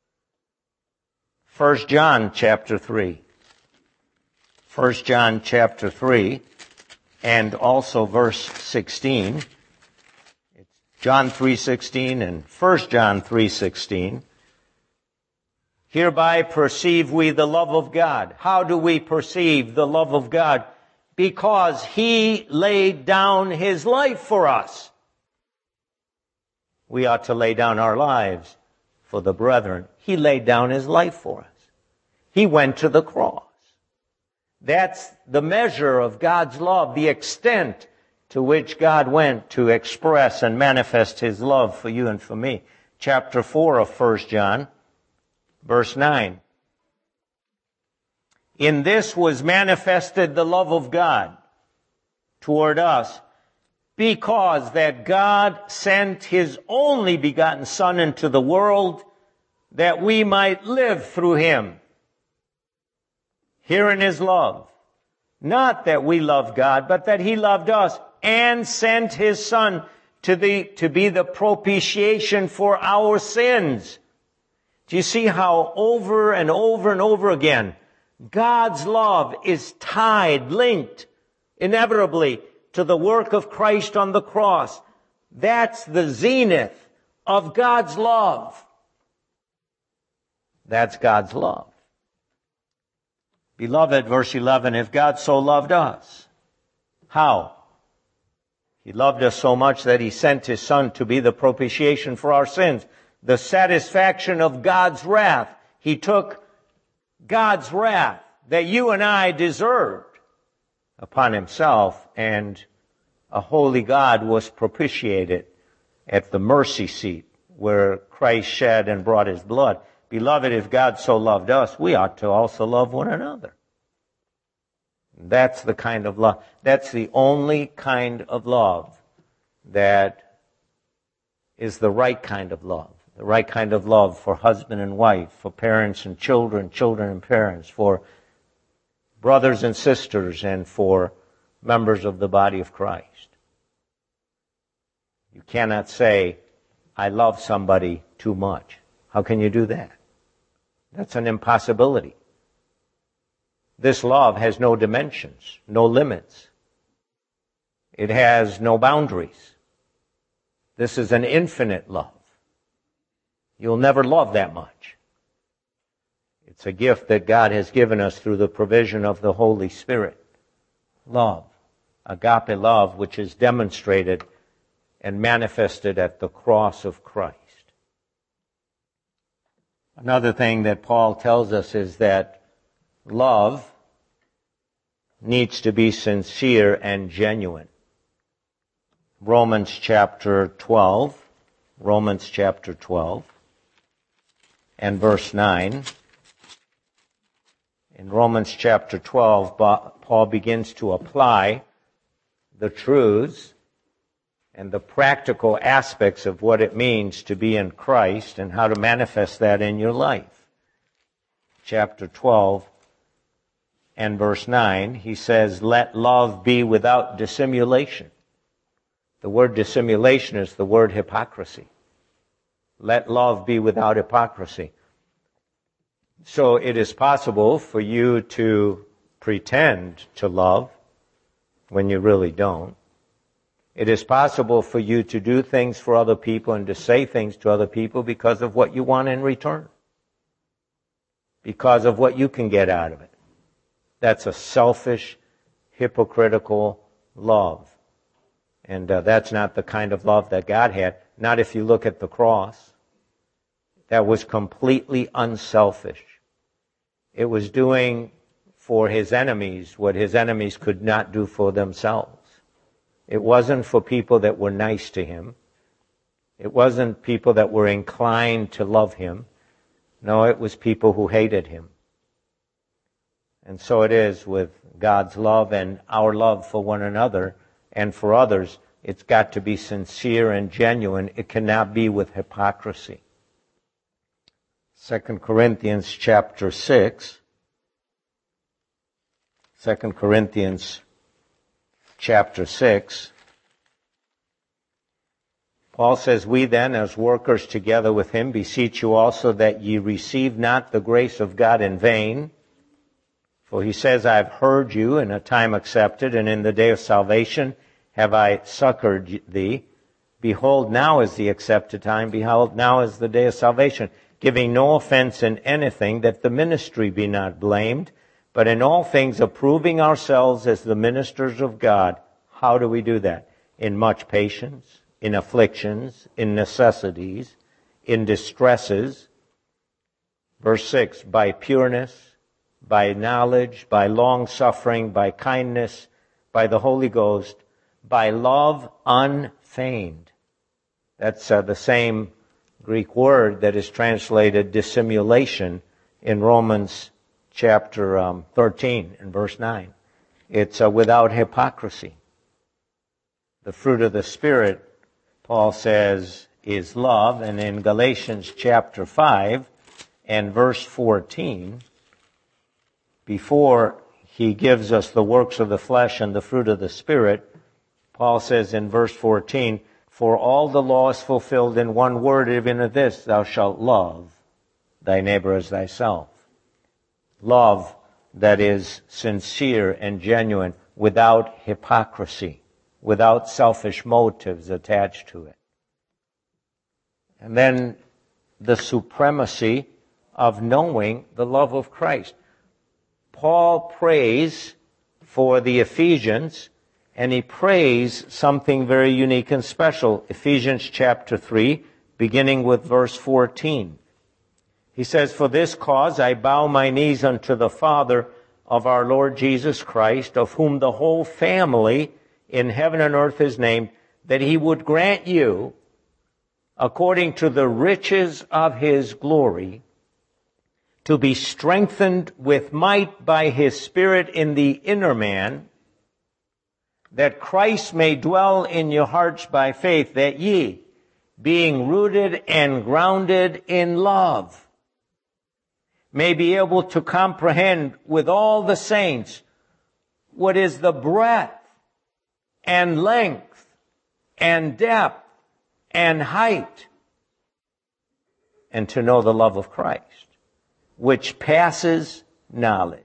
First John chapter three. First John chapter three, and also verse sixteen. It John three sixteen and First John three sixteen. Hereby perceive we the love of God. How do we perceive the love of God? Because He laid down His life for us. We ought to lay down our lives for the brethren. He laid down His life for us. He went to the cross. That's the measure of God's love, the extent to which God went to express and manifest His love for you and for me. Chapter four of First John, verse nine. In this was manifested the love of God toward us, because that God sent His only begotten Son into the world, that we might live through Him. Herein is love. Not that we love God, but that He loved us and sent His Son to, the, to be the propitiation for our sins. Do you see how over and over and over again God's love is tied, linked, inevitably to the work of Christ on the cross? That's the zenith of God's love. That's God's love. Beloved, verse eleven, if God so loved us, how? He loved us so much that He sent His Son to be the propitiation for our sins, the satisfaction of God's wrath. He took God's wrath that you and I deserved upon Himself, and a holy God was propitiated at the mercy seat where Christ shed and brought His blood. Beloved, if God so loved us, we ought to also love one another. That's the kind of love. That's the only kind of love that is the right kind of love. The right kind of love for husband and wife, for parents and children, children and parents, for brothers and sisters, and for members of the body of Christ. You cannot say, I love somebody too much. How can you do that? That's an impossibility. This love has no dimensions, no limits. It has no boundaries. This is an infinite love. You'll never love that much. It's a gift that God has given us through the provision of the Holy Spirit. Love. Agape love, which is demonstrated and manifested at the cross of Christ. Another thing that Paul tells us is that love needs to be sincere and genuine. Romans chapter twelve, Romans chapter twelve, and verse nine. In Romans chapter twelve, Paul begins to apply the truths and the practical aspects of what it means to be in Christ and how to manifest that in your life. Chapter twelve and verse nine, he says, let love be without dissimulation. The word dissimulation is the word hypocrisy. Let love be without hypocrisy. So it is possible for you to pretend to love when you really don't. It is possible for you to do things for other people and to say things to other people because of what you want in return. Because of what you can get out of it. That's a selfish, hypocritical love. And uh, that's not the kind of love that God had. Not if you look at the cross. That was completely unselfish. It was doing for His enemies what His enemies could not do for themselves. It wasn't for people that were nice to Him. It wasn't people that were inclined to love Him. No, it was people who hated Him. And so it is with God's love and our love for one another and for others. It's got to be sincere and genuine. It cannot be with hypocrisy. Second Corinthians chapter six. Second Corinthians chapter six. Paul says, we then, as workers together with Him, beseech you also that ye receive not the grace of God in vain. For he says, I have heard you in a time accepted, and in the day of salvation have I succored thee. Behold, now is the accepted time. Behold, now is the day of salvation. Giving no offense in anything, that the ministry be not blamed, but in all things approving ourselves as the ministers of God. How do we do that? In much patience, in afflictions, in necessities, in distresses. Verse six, by pureness, by knowledge, by long-suffering, by kindness, by the Holy Ghost, by love unfeigned. That's uh, the same Greek word that is translated dissimulation in Romans chapter um, thirteen and verse nine. It's uh, without hypocrisy. The fruit of the Spirit, Paul says, is love. And in Galatians chapter five and verse fourteen, before he gives us the works of the flesh and the fruit of the Spirit, Paul says in verse fourteen, for all the law is fulfilled in one word, even of this, thou shalt love thy neighbor as thyself. Love that is sincere and genuine, without hypocrisy, without selfish motives attached to it. And then the supremacy of knowing the love of Christ. Paul prays for the Ephesians, and he prays something very unique and special. Ephesians chapter three, beginning with verse fourteen. He says, for this cause I bow my knees unto the Father of our Lord Jesus Christ, of whom the whole family in heaven and earth is named, that he would grant you, according to the riches of his glory, to be strengthened with might by his Spirit in the inner man, that Christ may dwell in your hearts by faith, that ye, being rooted and grounded in love, may be able to comprehend with all the saints what is the breadth and length and depth and height, and to know the love of Christ, which passes knowledge.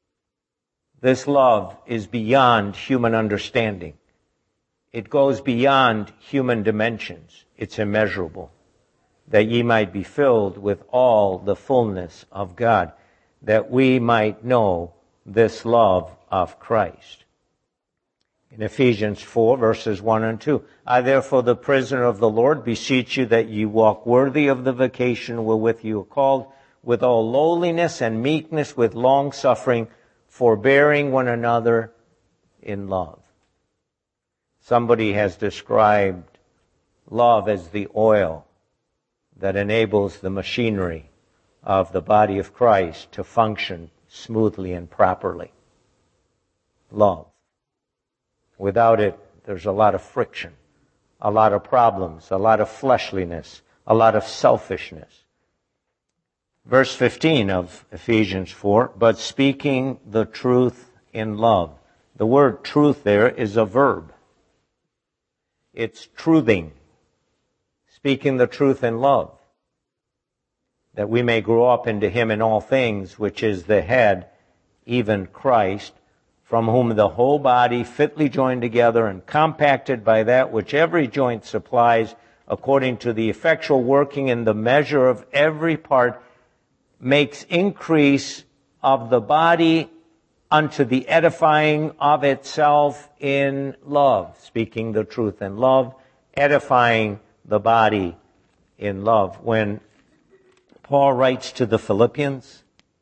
This love is beyond human understanding. It goes beyond human dimensions. It's immeasurable. That ye might be filled with all the fullness of God, that we might know this love of Christ. In Ephesians four, verses one and two, I therefore, the prisoner of the Lord, beseech you that ye walk worthy of the vocation wherewith you are called, with all lowliness and meekness, with long suffering, forbearing one another in love. Somebody has described love as the oil that enables the machinery of the body of Christ to function smoothly and properly. Love. Without it, there's a lot of friction, a lot of problems, a lot of fleshliness, a lot of selfishness. Verse fifteen of Ephesians four, but speaking the truth in love. The word truth there is a verb. It's truthing. Speaking the truth in love. That we may grow up into him in all things, which is the head, even Christ, from whom the whole body, fitly joined together and compacted by that which every joint supplies, according to the effectual working in the measure of every part, makes increase of the body unto the edifying of itself in love. Speaking the truth in love, edifying the body in love. When Paul writes to the Philippians,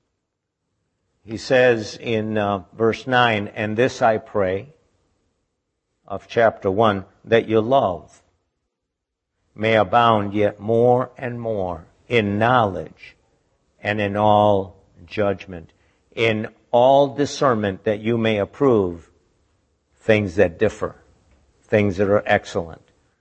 he says in uh, verse nine, and this I pray, of chapter one, that your love may abound yet more and more in knowledge and in all judgment, in all discernment, that you may approve things that differ, things that are excellent.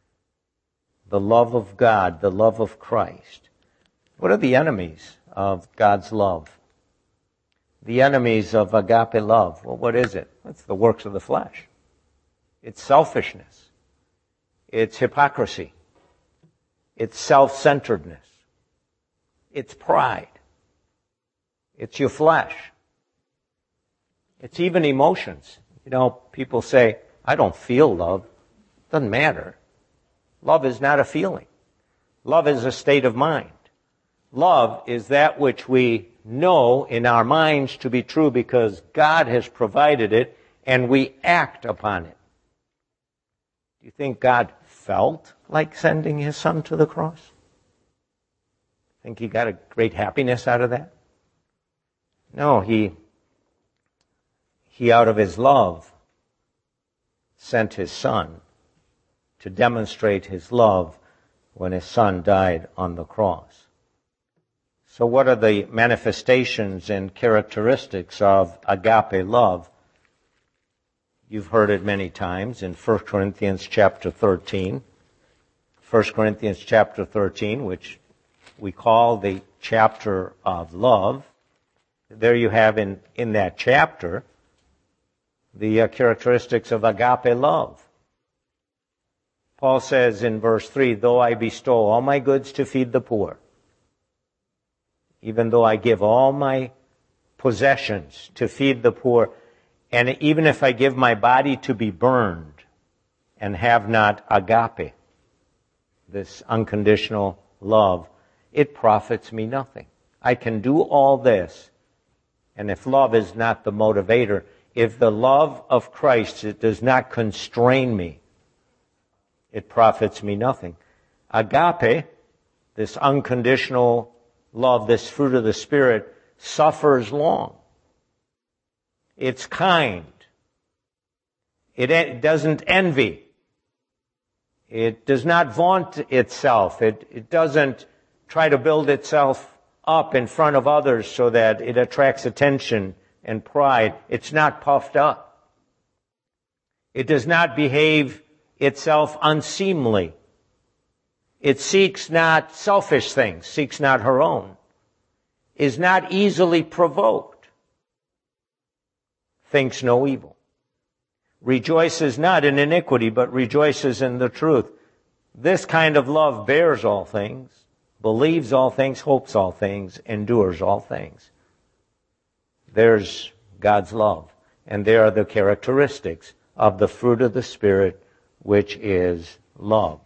The love of God, the love of Christ. What are the enemies of God's love? The enemies of agape love. Well, what is it? It's the works of the flesh. It's selfishness. It's hypocrisy. It's self-centeredness. It's pride. It's your flesh. It's even emotions. You know, people say, I don't feel love. Doesn't matter. Love is not a feeling. Love is a state of mind. Love is that which we know in our minds to be true because God has provided it and we act upon it. Do you think God felt like sending his son to the cross? Think he got a great happiness out of that? No, he, he out of his love sent his son to demonstrate his love when his son died on the cross. So what are the manifestations and characteristics of agape love? You've heard it many times in First Corinthians chapter thirteen. First Corinthians chapter thirteen, which we call the chapter of love. There you have in, in that chapter the uh, characteristics of agape love. Paul says in verse three, though I bestow all my goods to feed the poor, even though I give all my possessions to feed the poor, and even if I give my body to be burned and have not agape, this unconditional love, it profits me nothing. I can do all this, and if love is not the motivator, if the love of Christ it does not constrain me, it profits me nothing. Agape, this unconditional love, this fruit of the Spirit, suffers long. It's kind. It doesn't envy. It does not vaunt itself. It, it doesn't try to build itself up in front of others so that it attracts attention and pride. It's not puffed up. It does not behave itself unseemly. It seeks not selfish things, seeks not her own, is not easily provoked, thinks no evil, rejoices not in iniquity, but rejoices in the truth. This kind of love bears all things, believes all things, hopes all things, endures all things. There's God's love. And there are the characteristics of the fruit of the Spirit, which is love.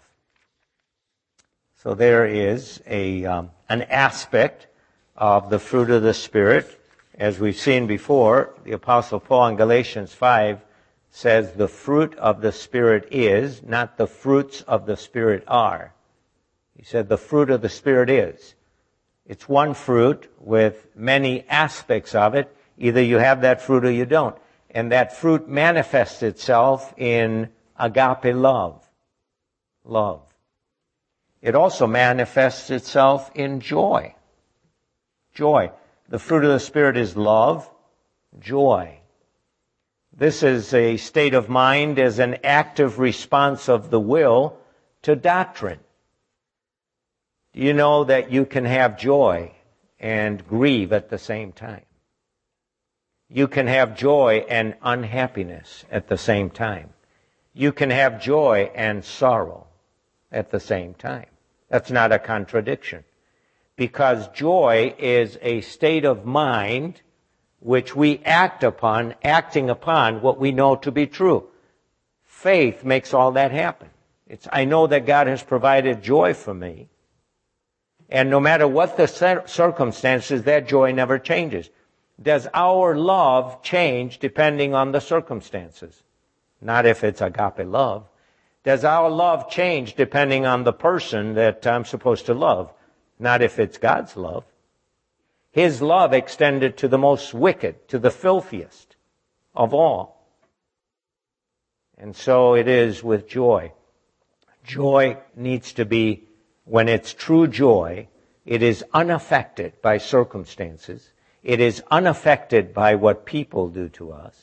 So there is a um, an aspect of the fruit of the Spirit. As we've seen before, the Apostle Paul in Galatians five says the fruit of the Spirit is, not the fruits of the Spirit are. He said the fruit of the Spirit is. It's one fruit with many aspects of it. Either you have that fruit or you don't. And that fruit manifests itself in agape love. Love. It also manifests itself in joy. Joy. The fruit of the Spirit is love, joy. This is a state of mind as an active response of the will to doctrine. Do you know that you can have joy and grieve at the same time? You can have joy and unhappiness at the same time. You can have joy and sorrow at the same time. That's not a contradiction. Because joy is a state of mind which we act upon, acting upon what we know to be true. Faith makes all that happen. It's, I know that God has provided joy for me. And no matter what the circumstances, that joy never changes. Does our love change depending on the circumstances? Not if it's agape love. Does our love change depending on the person that I'm supposed to love? Not if it's God's love. His love extended to the most wicked, to the filthiest of all. And so it is with joy. Joy needs to be, when it's true joy, it is unaffected by circumstances. It is unaffected by what people do to us.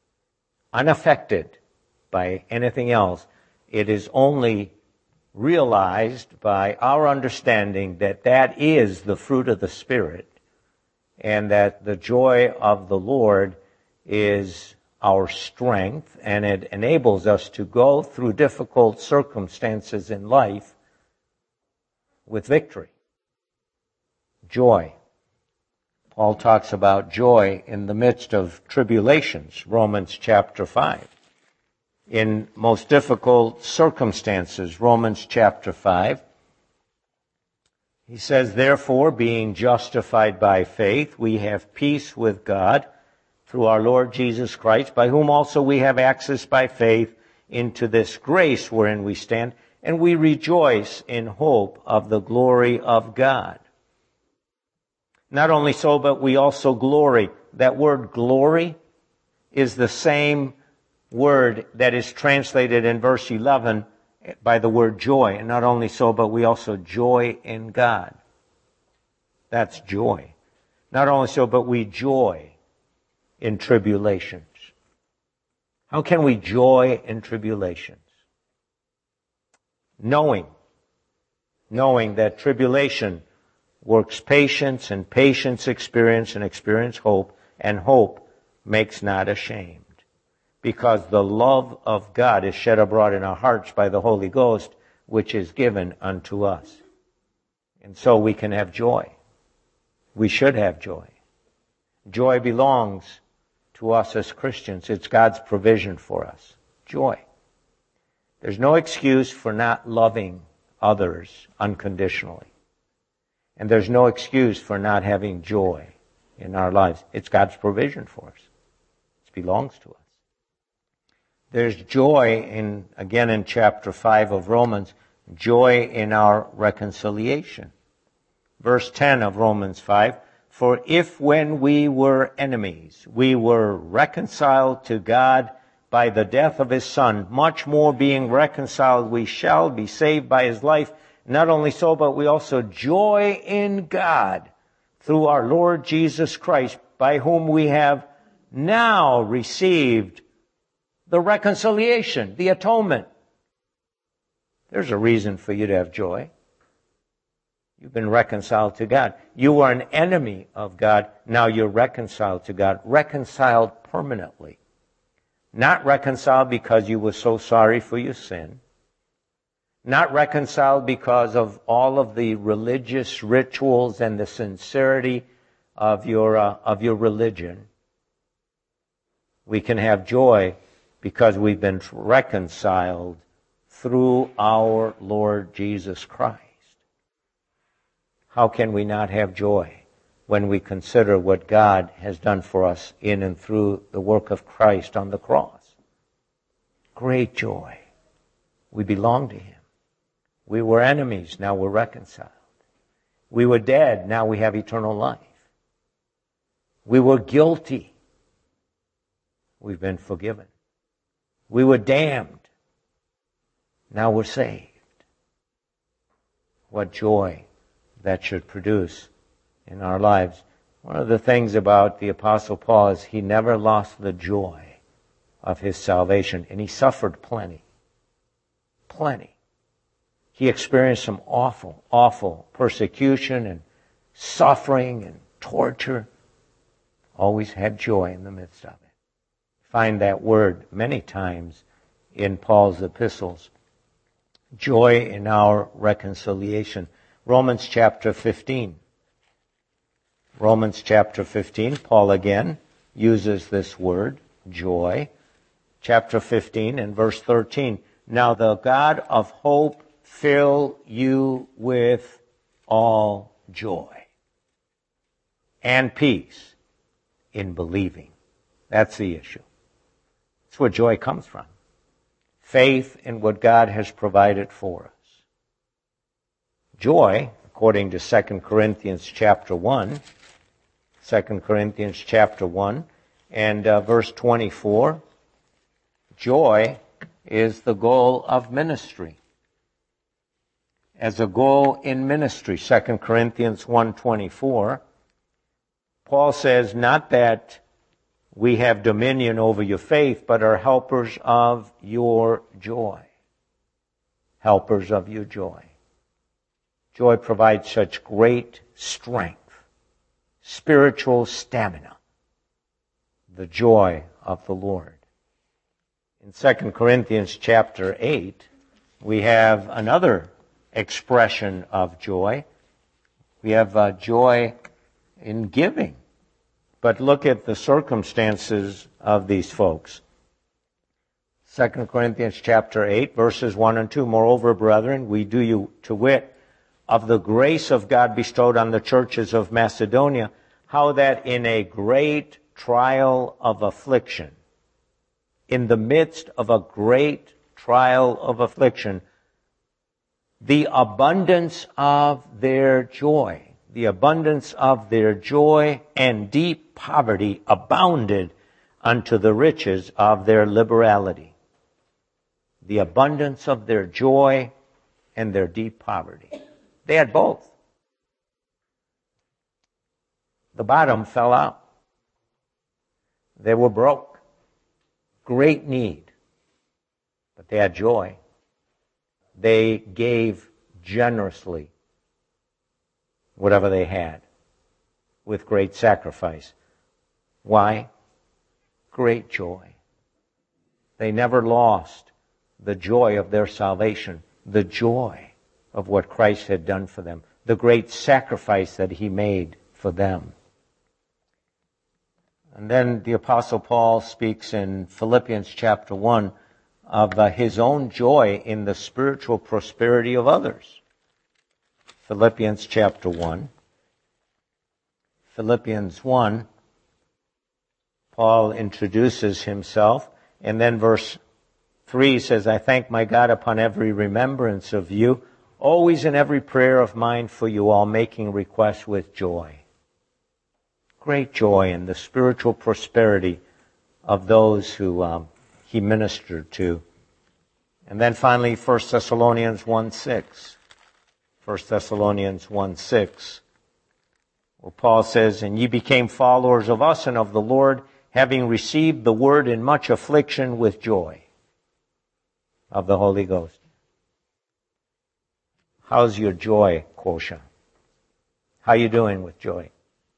Unaffected by anything else. It is only realized by our understanding that that is the fruit of the Spirit, and that the joy of the Lord is our strength, and it enables us to go through difficult circumstances in life with victory. Joy. Paul talks about joy in the midst of tribulations, Romans chapter five. in most difficult circumstances. Romans chapter five. He says, therefore, being justified by faith, we have peace with God through our Lord Jesus Christ, by whom also we have access by faith into this grace wherein we stand, and we rejoice in hope of the glory of God. Not only so, but we also glory. That word glory is the same word that is translated in verse eleven by the word joy. And not only so, but we also joy in God. That's joy. Not only so, but we joy in tribulations. How can we joy in tribulations? Knowing, knowing that tribulation works patience, and patience experience, and experience hope, and hope makes not ashamed. Because the love of God is shed abroad in our hearts by the Holy Ghost, which is given unto us. And so we can have joy. We should have joy. Joy belongs to us as Christians. It's God's provision for us. Joy. There's no excuse for not loving others unconditionally. And there's no excuse for not having joy in our lives. It's God's provision for us. It belongs to us. There's joy in, again in chapter five of Romans, joy in our reconciliation. Verse ten of Romans five, for if when we were enemies, we were reconciled to God by the death of His Son, much more being reconciled, we shall be saved by His life. Not only so, but we also joy in God through our Lord Jesus Christ, by whom we have now received the reconciliation, the atonement. There's a reason for you to have joy. You've been reconciled to God. You were an enemy of God. Now you're reconciled to God. Reconciled permanently. Not reconciled because you were so sorry for your sin. Not reconciled because of all of the religious rituals and the sincerity of your, uh, of your religion. We can have joy because we've been reconciled through our Lord Jesus Christ. How can we not have joy when we consider what God has done for us in and through the work of Christ on the cross? Great joy. We belong to Him. We were enemies, now we're reconciled. We were dead, now we have eternal life. We were guilty. We've been forgiven. We were damned. Now we're saved. What joy that should produce in our lives. One of the things about the Apostle Paul is he never lost the joy of his salvation, and he suffered plenty. Plenty. He experienced some awful, awful persecution and suffering and torture. Always had joy in the midst of it. Find that word many times in Paul's epistles. Joy in our reconciliation. Romans chapter fifteen. Romans chapter fifteen, Paul again uses this word, joy. Chapter fifteen and verse thirteen. Now the God of hope fill you with all joy and peace in believing. That's the issue. That's where joy comes from. Faith in what God has provided for us. Joy, according to Second Corinthians chapter one, Second Corinthians chapter one and uh, verse twenty-four, joy is the goal of ministry. As a goal in ministry, Second Corinthians one twenty-four, Paul says, not that we have dominion over your faith, but are helpers of your joy. Helpers of your joy. Joy provides such great strength, spiritual stamina, the joy of the Lord. In Second Corinthians chapter eight, we have another expression of joy. We have uh, joy in giving. But look at the circumstances of these folks. Second Corinthians chapter eight, verses one and two. Moreover, brethren, we do you to wit of the grace of God bestowed on the churches of Macedonia, how that in a great trial of affliction, in the midst of a great trial of affliction, the abundance of their joy, the abundance of their joy and deep poverty abounded unto the riches of their liberality. The abundance of their joy and their deep poverty. They had both. The bottom fell out. They were broke. Great need. But they had joy. They gave generously whatever they had with great sacrifice. Why? Great joy. They never lost the joy of their salvation, the joy of what Christ had done for them, the great sacrifice that he made for them. And then the Apostle Paul speaks in Philippians chapter one of uh, his own joy in the spiritual prosperity of others. Philippians chapter one. Philippians one, Paul introduces himself, and then verse three says, I thank my God upon every remembrance of you, always in every prayer of mine for you all, making requests with joy. Great joy in the spiritual prosperity of those who um, he ministered to. And then finally, First Thessalonians one six. First Thessalonians one six. Where Paul says, and ye became followers of us and of the Lord, having received the word in much affliction with joy of the Holy Ghost. How's your joy quotient? How you doing with joy?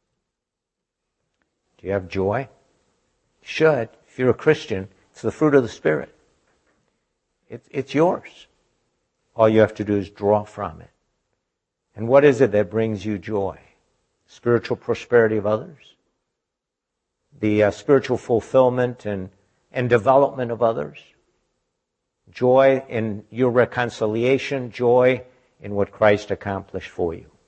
Do you have joy? You should. If you're a Christian, it's the fruit of the Spirit. It's, it's yours. All you have to do is draw from it. And what is it that brings you joy? Spiritual prosperity of others? The uh, spiritual fulfillment and, and development of others? Joy in your reconciliation? Joy in what Christ accomplished for you?